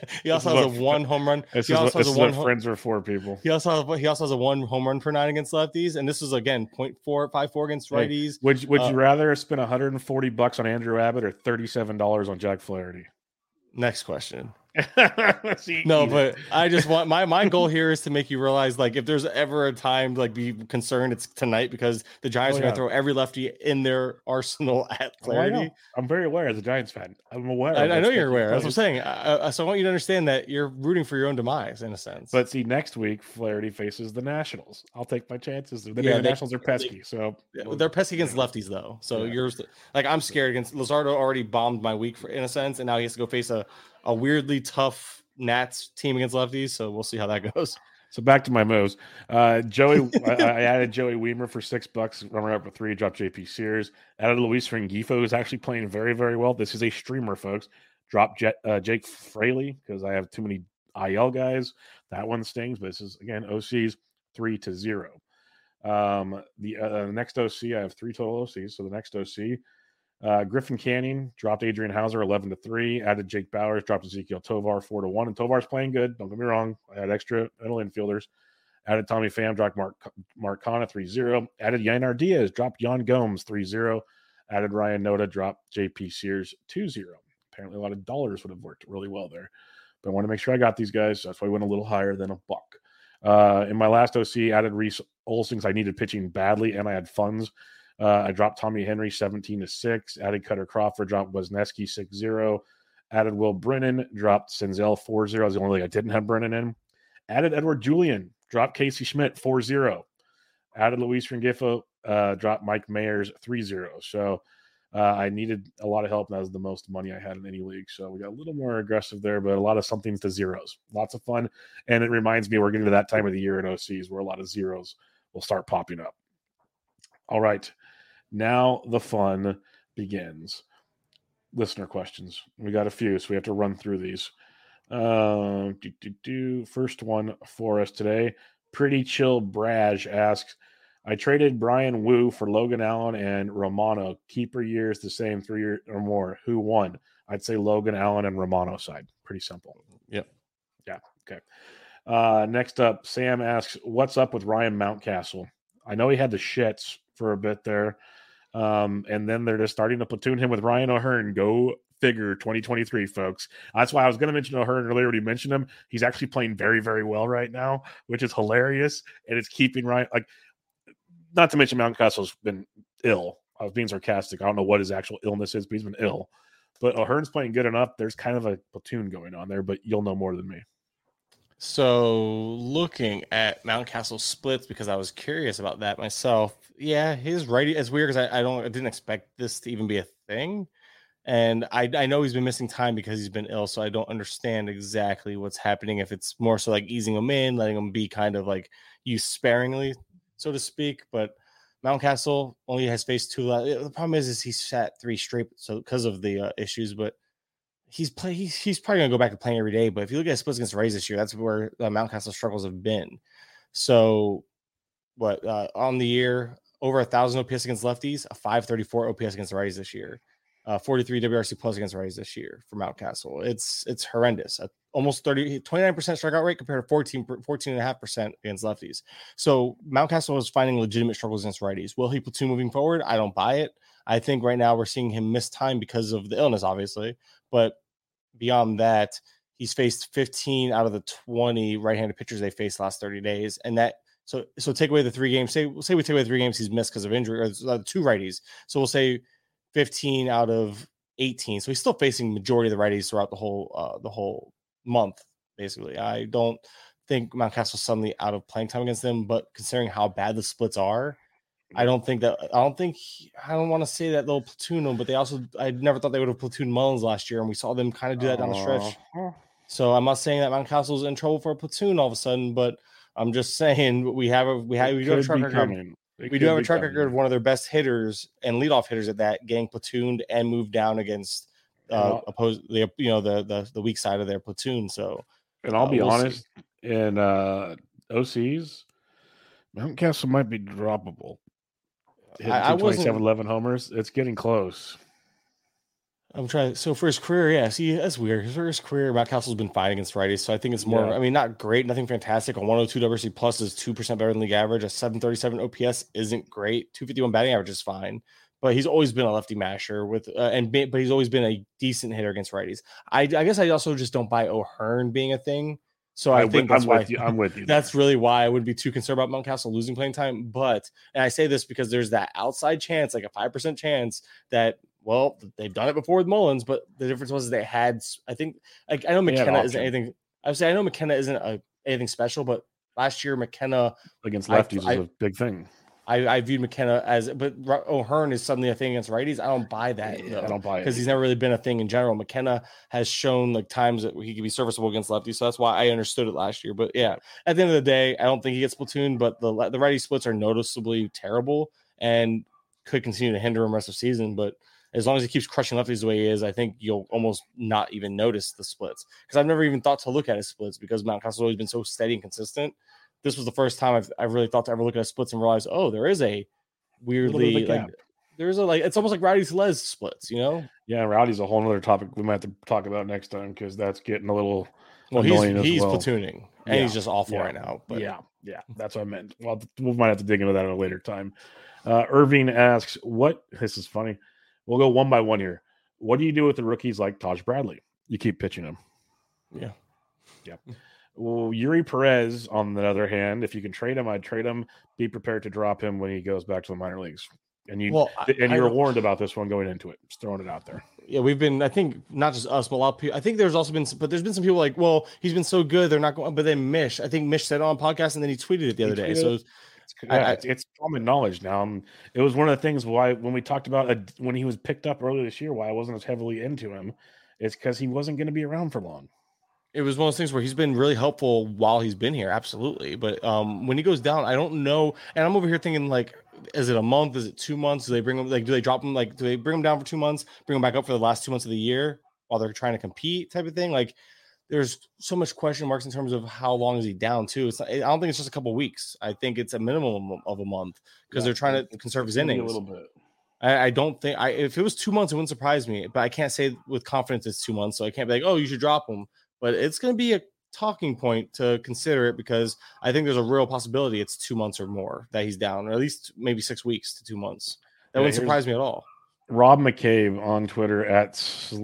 1 home run. This is what friends are for, people. He also has a 1 home run per 9 against lefties, and this is again 0.454 against righties. Would you rather spend $140 on Andrew Abbott or $37 on Jack Flaherty? Next question. But I just want my goal here is to make you realize, like, if there's ever a time to like be concerned, it's tonight, because the Giants are going to throw every lefty in their arsenal at Flaherty. I'm very aware as a Giants fan. I'm aware. I know you're aware. That's what I'm saying. So I want you to understand that you're rooting for your own demise in a sense. But see, next week Flaherty faces the Nationals. I'll take my chances. The Nationals are pesky, so they're pesky against lefties though. So yours, like, I'm scared against Luzardo. Already bombed my week in a sense, and now he has to go face a weirdly tough Nats team against lefties, so we'll see how that goes. So back to my moves. Joey, I added Joey Weimer for $6, runner up for 3, dropped JP Sears. Added Luis Rengifo, who's actually playing very, very well. This is a streamer, folks. Dropped Jake Fraley because I have too many IL guys. That one stings, but this is, again, OCs 3-0. The next OC, I have 3 total OCs. So the next OC, Griffin Canning dropped Adrian Hauser 11-3. Added Jake Bowers, dropped Ezekiel Tovar 4-1. And Tovar's playing good. Don't get me wrong. I had extra middle infielders. Added Tommy Pham, dropped Mark Canha 3-0. Added Yainer Diaz, dropped Yan Gomes 3-0. Added Ryan Noda, dropped JP Sears 2-0. Apparently, a lot of dollars would have worked really well there. But I want to make sure I got these guys. So that's why I went a little higher than $1. In my last OC, added Reese Olson because I needed pitching badly and I had funds. I dropped Tommy Henry 17-6. Added Cutter Crawford, dropped Wesneski 6-0. Added Will Brennan, dropped Senzel 4-0. That was the only league I didn't have Brennan in. Added Edward Julian, dropped Casey Schmidt 4-0. Added Luis Rengifo, dropped Mike Mayers 3-0. So I needed a lot of help. That was the most money I had in any league. So we got a little more aggressive there, but a lot of somethings to zeros. Lots of fun. And it reminds me we're getting to that time of the year in OCs where a lot of zeros will start popping up. All right. Now the fun begins. Listener questions. We got a few, so we have to run through these. First one for us today. Pretty Chill Braj asks, I traded Brian Wu for Logan Allen and Romano. Keeper years the same, 3 years or more. Who won? I'd say Logan Allen and Romano side. Pretty simple. Yep. Yeah. Okay. Next up, Sam asks, what's up with Ryan Mountcastle? I know he had the shits for a bit there. And then they're just starting to platoon him with Ryan O'Hearn. Go figure, 2023, folks. That's why I was going to mention O'Hearn earlier when you mentioned him. He's actually playing very, very well right now, which is hilarious. And it's keeping Ryan, like, not to mention Mountcastle's been ill. I was being sarcastic. I don't know what his actual illness is, but he's been ill. But O'Hearn's playing good enough. There's kind of a platoon going on there, but you'll know more than me. So looking at Mountcastle splits, because I was curious about that myself. Yeah, his righty. It's weird because I didn't expect this to even be a thing. And I know he's been missing time because he's been ill, so I don't understand exactly what's happening. If it's more so like easing him in, letting him be kind of like used sparingly, so to speak. But Mountcastle only has faced 2. The problem is he's sat 3 straight, so because of the issues. But he's probably going to go back to playing every day. But if you look at splits against Rays this year, that's where Mountcastle struggles have been. So on the year, over 1,000 OPS against lefties, a 534 OPS against the righties this year. 43 WRC plus against righties this year for Mountcastle. It's horrendous. Almost 29% strikeout rate compared to 14.5% against lefties. So Mountcastle is finding legitimate struggles against righties. Will he platoon moving forward? I don't buy it. I think right now we're seeing him miss time because of the illness, obviously. But beyond that, he's faced 15 out of the 20 right-handed pitchers they faced last 30 days. And that so take away the 3 games. Say we take away 3 games he's missed because of injury, or 2 righties. So we'll say 15 out of 18. So he's still facing majority of the righties throughout the whole month, basically. I don't think Mountcastle's suddenly out of playing time against them, but considering how bad the splits are, I don't want to say that they'll platoon him, but I never thought they would have platooned Mullins last year, and we saw them kind of do that down the stretch. So I'm not saying that Mountcastle's in trouble for a platoon all of a sudden, but I'm just saying we do have a track record. We do have a track record of one of their best hitters and leadoff hitters at that getting platooned and moved down against the weak side of their platoon. So, and I'll be honest, in OCs, Mountcastle might be droppable. I 27-11 homers. It's getting close. I'm trying. So for his career, yeah. See, that's weird. For his career, Mountcastle's been fine against righties, so I think it's more. Yeah. I mean, not great, nothing fantastic. A 102 WRC plus is 2% better than league average. A 737 OPS isn't great. 251 batting average is fine, but he's always been a lefty masher but he's always been a decent hitter against righties. I guess I also just don't buy O'Hearn being a thing. So I think that's why I'm with you. That's really why I would be too concerned about Mountcastle losing playing time. But, and I say this because there's that outside chance, like a 5% chance that. Well, they've done it before with Mullins, but the difference was they had. I think I know McKenna isn't anything. I would say I know McKenna isn't anything special, but last year McKenna against lefties was a big thing. I viewed McKenna but O'Hearn is suddenly a thing against righties. I don't buy that. I don't buy it because he's never really been a thing in general. McKenna has shown like times that he can be serviceable against lefties, so that's why I understood it last year. But yeah, at the end of the day, I don't think he gets platooned, but the righty splits are noticeably terrible and could continue to hinder him rest of the season, but. As long as he keeps crushing lefties the way he is, I think you'll almost not even notice the splits. Because I've never even thought to look at his splits because Mountcastle's always been so steady and consistent. This was the first time I've really thought to ever look at his splits and realize, oh, there is a weirdly it's almost like Rowdy Tellez splits, you know? Yeah, Rowdy's a whole other topic we might have to talk about next time because that's getting a little annoying he's as well. Platooning and he's just awful right now. But yeah, that's what I meant. Well, we might have to dig into that at a later time. Irving asks, this is funny. We'll go one by one here. What do you do with the rookies like Taj Bradley? You keep pitching them. Yeah. Well, Yuri Perez, on the other hand, if you can trade him, I'd trade him. Be prepared to drop him when he goes back to the minor leagues. And you were warned about this one going into it. Just throwing it out there. Yeah, we've been. I think not just us, but a lot of people. I think there's also been, but there's been some people like, well, he's been so good, they're not going. But then Mish, I think Mish said it on a podcast, and then he tweeted it the other day. So. It's common knowledge now. It was one of the things why when we talked about when he was picked up earlier this year, why I wasn't as heavily into him. It's because he wasn't going to be around for long. It was one of those things where he's been really helpful while he's been here, absolutely. But when he goes down, I don't know. And I'm over here thinking like, is it a month? Is it 2 months? Do they bring him? Like, do they drop him? Like, do they bring him down for 2 months? Bring him back up for the last 2 months of the year while they're trying to compete, type of thing? Like. There's so much question marks in terms of how long is he down too. I don't think it's just a couple of weeks. I think it's a minimum of a month because they're trying to conserve his innings a little bit. I don't think if it was 2 months, it wouldn't surprise me, but I can't say with confidence it's 2 months. So I can't be like, oh, you should drop him, but it's going to be a talking point to consider it because I think there's a real possibility it's 2 months or more that he's down, or at least maybe 6 weeks to 2 months. That wouldn't surprise me at all. Rob McCabe on Twitter at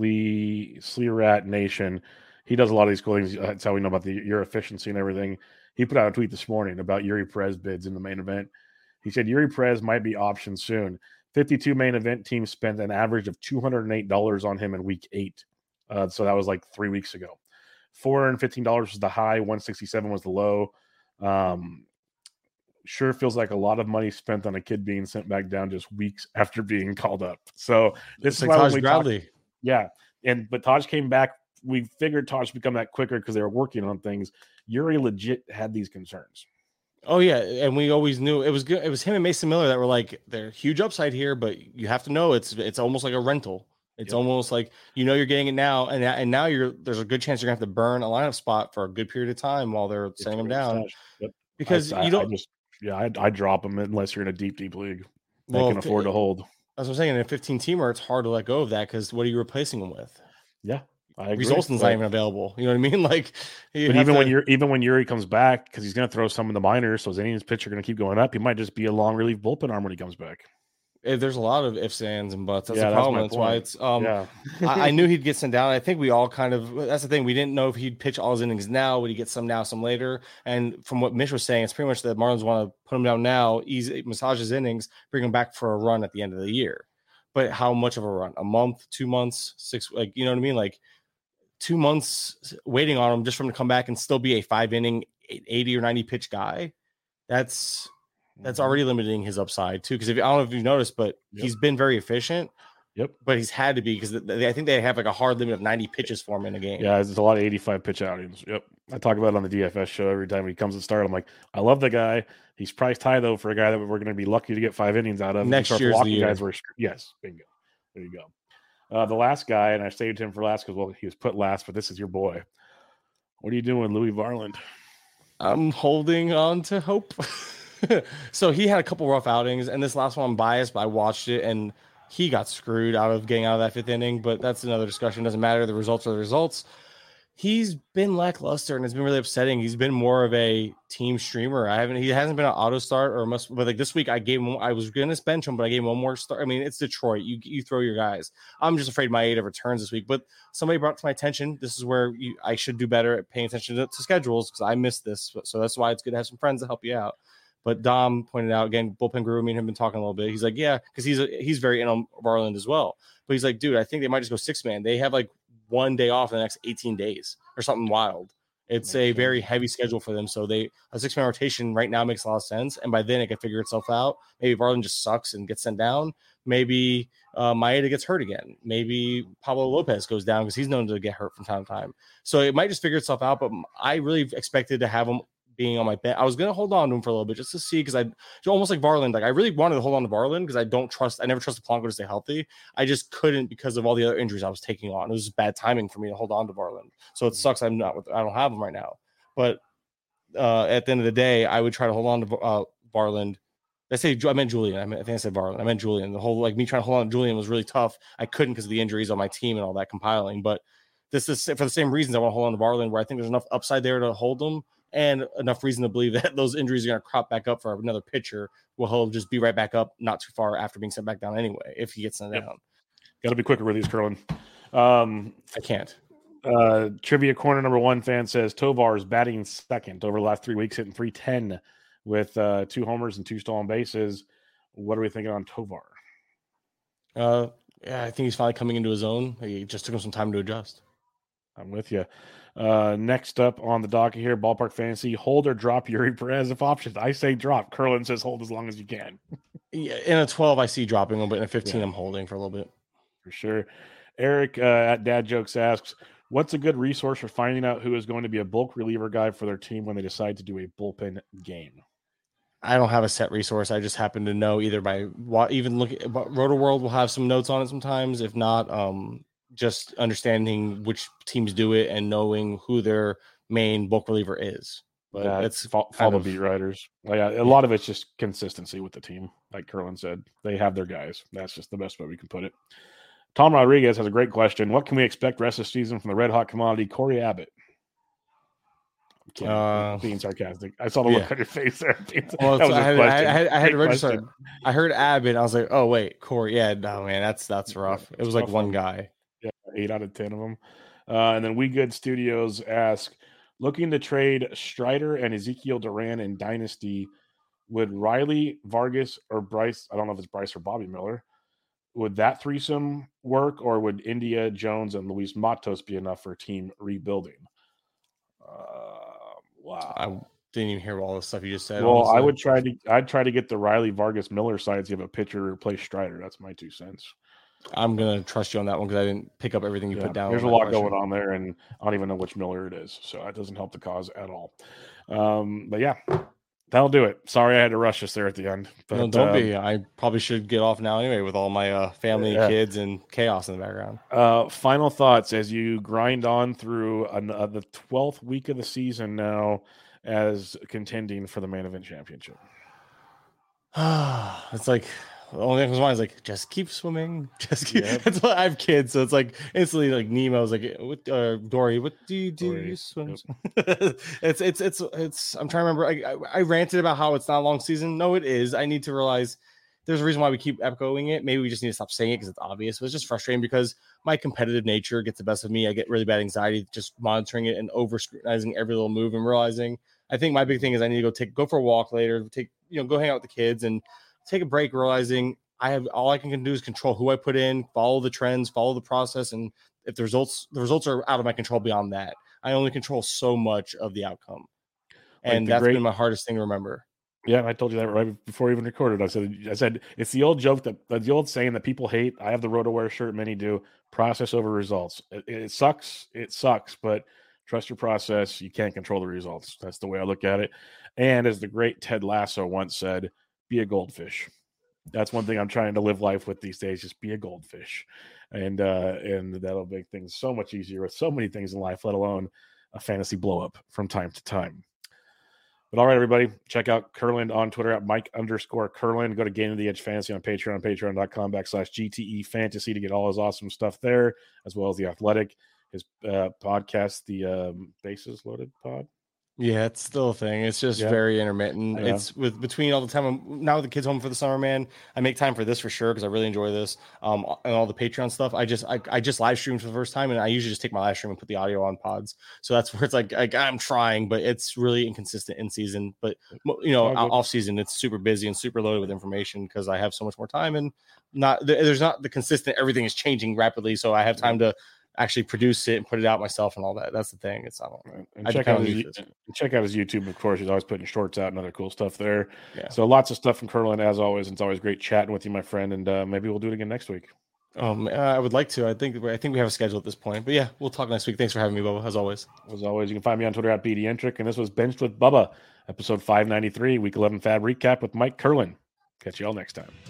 Sleerat Nation. He does a lot of these cool things. That's how we know about your efficiency and everything. He put out a tweet this morning about Yuri Perez bids in the main event. He said Yuri Perez might be optioned soon. 52 main event teams spent an average of $208 on him in week 8. So that was like 3 weeks ago. $415 was the high, 167 was the low. Sure feels like a lot of money spent on a kid being sent back down just weeks after being called up. So this It's is like why Taj when we Bradley. talk, yeah. But Taj came back. We figured Taj would become that quicker because they were working on things. Yuri legit had these concerns. Oh yeah, and we always knew it was good. It was him and Mason Miller that were like, they're huge upside here, but you have to know it's almost like a rental. It's almost like you're getting it now, and now there's a good chance you're gonna have to burn a lineup spot for a good period of time while they're sending them down. Yep. Because I drop them unless you're in a deep league. They Well, can afford to hold. As I'm saying, in a 15 teamer, it's hard to let go of that because what are you replacing them with? Yeah, I agree. Reese Olson's not even available. You know what I mean? Like, but even when Yuri comes back, because he's going to throw some in the minors, so his innings pitch are going to keep going up. He might just be a long relief bullpen arm when he comes back. There's a lot of ifs, ands, and buts. That's the problem. That's why it's. Yeah. I knew he'd get sent down. I think we all kind of. That's the thing. We didn't know if he'd pitch all his innings now. Would he get some now, some later? And from what Mitch was saying, it's pretty much that Marlins want to put him down now, massage his innings, bring him back for a run at the end of the year. But how much of a run? A month, 2 months, 6? Like, you know what I mean? Like 2 months waiting on him just for him to come back and still be a 5-inning, 80 or 90 pitch guy. That's already limiting his upside too. Because I don't know if you've noticed, but he's been very efficient. Yep. But he's had to be because I think they have like a hard limit of 90 pitches for him in a game. Yeah, there's a lot of 85 pitch outings. Yep. I talk about it on the DFS show every time he comes to start. I'm like, I love the guy. He's priced high though for a guy that we're going to be lucky to get 5 innings out of. Next year's the year. Yes, bingo. There you go. The last guy, and I saved him for last because he was put last, but this is your boy. What are you doing, Louis Varland? I'm holding on to hope. So he had a couple rough outings, and this last one I'm biased, but I watched it and he got screwed out of getting out of that 5th inning, but that's another discussion. Doesn't matter. The results are the results. He's been lackluster and it's been really upsetting. He's been more of a team streamer. He hasn't been an auto start but like this week I was going to bench him, but I gave him one more start. I mean, it's Detroit. You throw your guys. I'm just afraid Maeda returns this week, but somebody brought it to my attention. This is where I should do better at paying attention to schedules because I missed this. So that's why it's good to have some friends to help you out. But Dom pointed out again, bullpen guru, me and him been talking a little bit. He's like, yeah, because he's very in on Varland as well. But he's like, dude, I think they might just go 6-man. They have like one day off in the next 18 days or something wild. It's a very heavy schedule for them. So a 6-man rotation right now makes a lot of sense. And by then it can figure itself out. Maybe Varland just sucks and gets sent down. Maybe Maeda gets hurt again. Maybe Pablo Lopez goes down because he's known to get hurt from time to time. So it might just figure itself out. But I really expected to have him being on my bet. I was going to hold on to him for a little bit just to see, because I almost like Varland. Like I really wanted to hold on to Varland because I never trust Polanco to stay healthy. I just couldn't because of all the other injuries I was taking on. It was just bad timing for me to hold on to Varland. So it sucks. I don't have him right now. But at the end of the day, I would try to hold on to Varland. I meant Julian. I think I said Varland. I meant Julian. The whole me trying to hold on to Julian was really tough. I couldn't because of the injuries on my team and all that compiling. But this is for the same reasons I want to hold on to Varland, where I think there's enough upside there to hold them. And enough reason to believe that those injuries are going to crop back up for another pitcher. He'll just be right back up not too far after being sent back down anyway, if he gets sent down. Got to be quicker with these, Curlin. I can't. Trivia Corner number 1 fan says Tovar is batting second over the last 3 weeks, hitting .310 with 2 homers and 2 stolen bases. What are we thinking on Tovar? Yeah, I think he's finally coming into his own. He just took him some time to adjust. I'm with you. Next up on the docket here, Ballpark Fantasy, hold or drop Yuri Perez if options. I say drop. Curlin says hold as long as you can. Yeah, in a 12, I see dropping him, but in a 15, I'm holding for a little bit. For sure. Eric at Dad Jokes asks, what's a good resource for finding out who is going to be a bulk reliever guy for their team when they decide to do a bullpen game? I don't have a set resource. I just happen to know either by even look at RotoWorld will have some notes on it sometimes. If not, just understanding which teams do it and knowing who their main bulk reliever is. But it's follow beat writers. A lot of it's just consistency with the team. Like Curlin said, they have their guys. That's just the best way we can put it. Tom Rodriguez has a great question. What can we expect rest of the season from the red hot commodity Corey Abbott? Being sarcastic. I saw the look on your face there. Well, I had to register. I heard Abbott. I was like, oh wait, Corey. Yeah, no man, that's rough. It was like one guy. Yeah, 8 out of 10 of them. And then We Good Studios ask, looking to trade Strider and Ezekiel Duran in Dynasty. would Riley, Vargas, or Bryce, I don't know if it's Bryce or Bobby Miller, would that threesome work, or would India, Jones, and Luis Matos be enough for team rebuilding? Wow. I didn't even hear all the stuff you just said. Well, honestly. I'd try to get the Riley, Vargas, Miller side to have a pitcher replace Strider. That's my 2 cents. I'm going to trust you on that one because I didn't pick up everything you put down. There's a lot going on there, and I don't even know which Miller it is, so that doesn't help the cause at all. But yeah, that'll do it. Sorry I had to rush us there at the end. But, no, don't be. I probably should get off now anyway with all my family and kids and chaos in the background. Final thoughts as you grind on through the 12th week of the season now as contending for the main event championship. It's like the only thing that comes to mind is like, just keep swimming. Just keep. That's why I have kids, so it's like instantly like Nemo's like, what, Dory, what do you do? You swim. Yep. it's. I'm trying to remember. I ranted about how it's not a long season. No, it is. I need to realize there's a reason why we keep echoing it. Maybe we just need to stop saying it because it's obvious. But it's just frustrating because my competitive nature gets the best of me. I get really bad anxiety just monitoring it and over scrutinizing every little move and realizing. I think my big thing is I need to go for a walk later. Go hang out with the kids and take a break, realizing all I can do is control who I put in, follow the trends, follow the process. And if the results are out of my control beyond that, I only control so much of the outcome. And that's been my hardest thing to remember. Yeah, I told you that right before we even recorded. I said it's the old joke the old saying that people hate. I have the RotoWire shirt, many do. Process over results. It sucks. It sucks, but trust your process. You can't control the results. That's the way I look at it. And as the great Ted Lasso once said, be a goldfish. That's one thing I'm trying to live life with these days. Just be a goldfish. And that'll make things so much easier with so many things in life, let alone a fantasy blow up from time to time. But all right, everybody, check out Curland on Twitter at Mike_Curland. Go to Game of the Edge Fantasy on Patreon, patreon.com/GTE Fantasy to get all his awesome stuff there, as well as The Athletic, his podcast, the Bases Loaded Pod. Yeah, it's still a thing. It's just very intermittent. Yeah. It's between all the time. Now with the kids home for the summer, man, I make time for this for sure because I really enjoy this. And all the Patreon stuff. I just live streamed for the first time, and I usually just take my live stream and put the audio on pods. So that's where it's like I'm trying, but it's really inconsistent in season. But off season, it's super busy and super loaded with information because I have so much more time and there's not the consistent. Everything is changing rapidly, so I have time to actually produce it and put it out myself and all that. That's the thing. It's not. And check out his YouTube, of course. He's always putting shorts out and other cool stuff there. Yeah. So lots of stuff from Curland as always. It's always great chatting with you, my friend. And maybe we'll do it again next week. I would like to. I think we have a schedule at this point. But yeah, we'll talk next week. Thanks for having me, Bubba. As always, you can find me on Twitter at BDentric. And this was Benched with Bubba, episode 593, Week 11 Fab Recap with Mike Curland. Catch you all next time.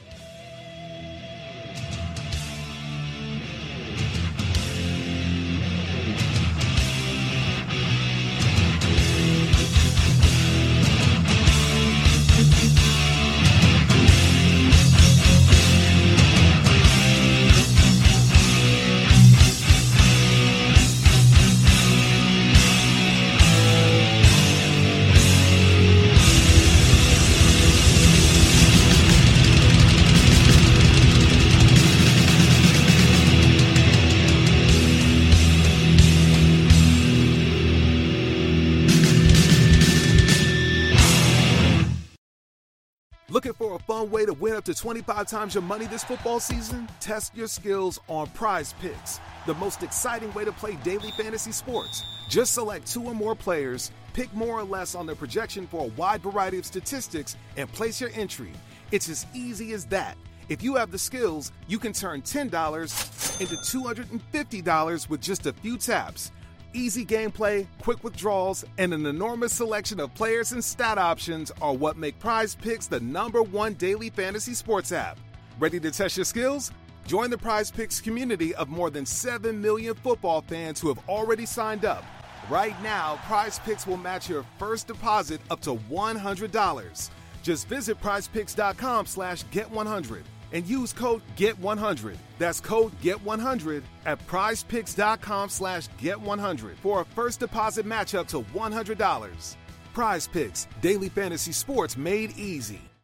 Looking for a fun way to win up to 25 times your money this football season? Test your skills on Prize Picks, the most exciting way to play daily fantasy sports. Just select 2 or more players, pick more or less on their projection for a wide variety of statistics, and place your entry. It's as easy as that. If you have the skills, you can turn $10 into $250 with just a few taps. Easy gameplay, quick withdrawals, and an enormous selection of players and stat options are what make Prize Picks the #1 daily fantasy sports app. Ready to test your skills? Join the Prize Picks community of more than 7 million football fans who have already signed up. Right now, Prize Picks will match your first deposit up to $100. Just visit prizepicks.com/get100 and use code GET100. That's code GET100 at prizepicks.com/get100 for a first deposit match up to $100. Prize Picks, daily fantasy sports made easy.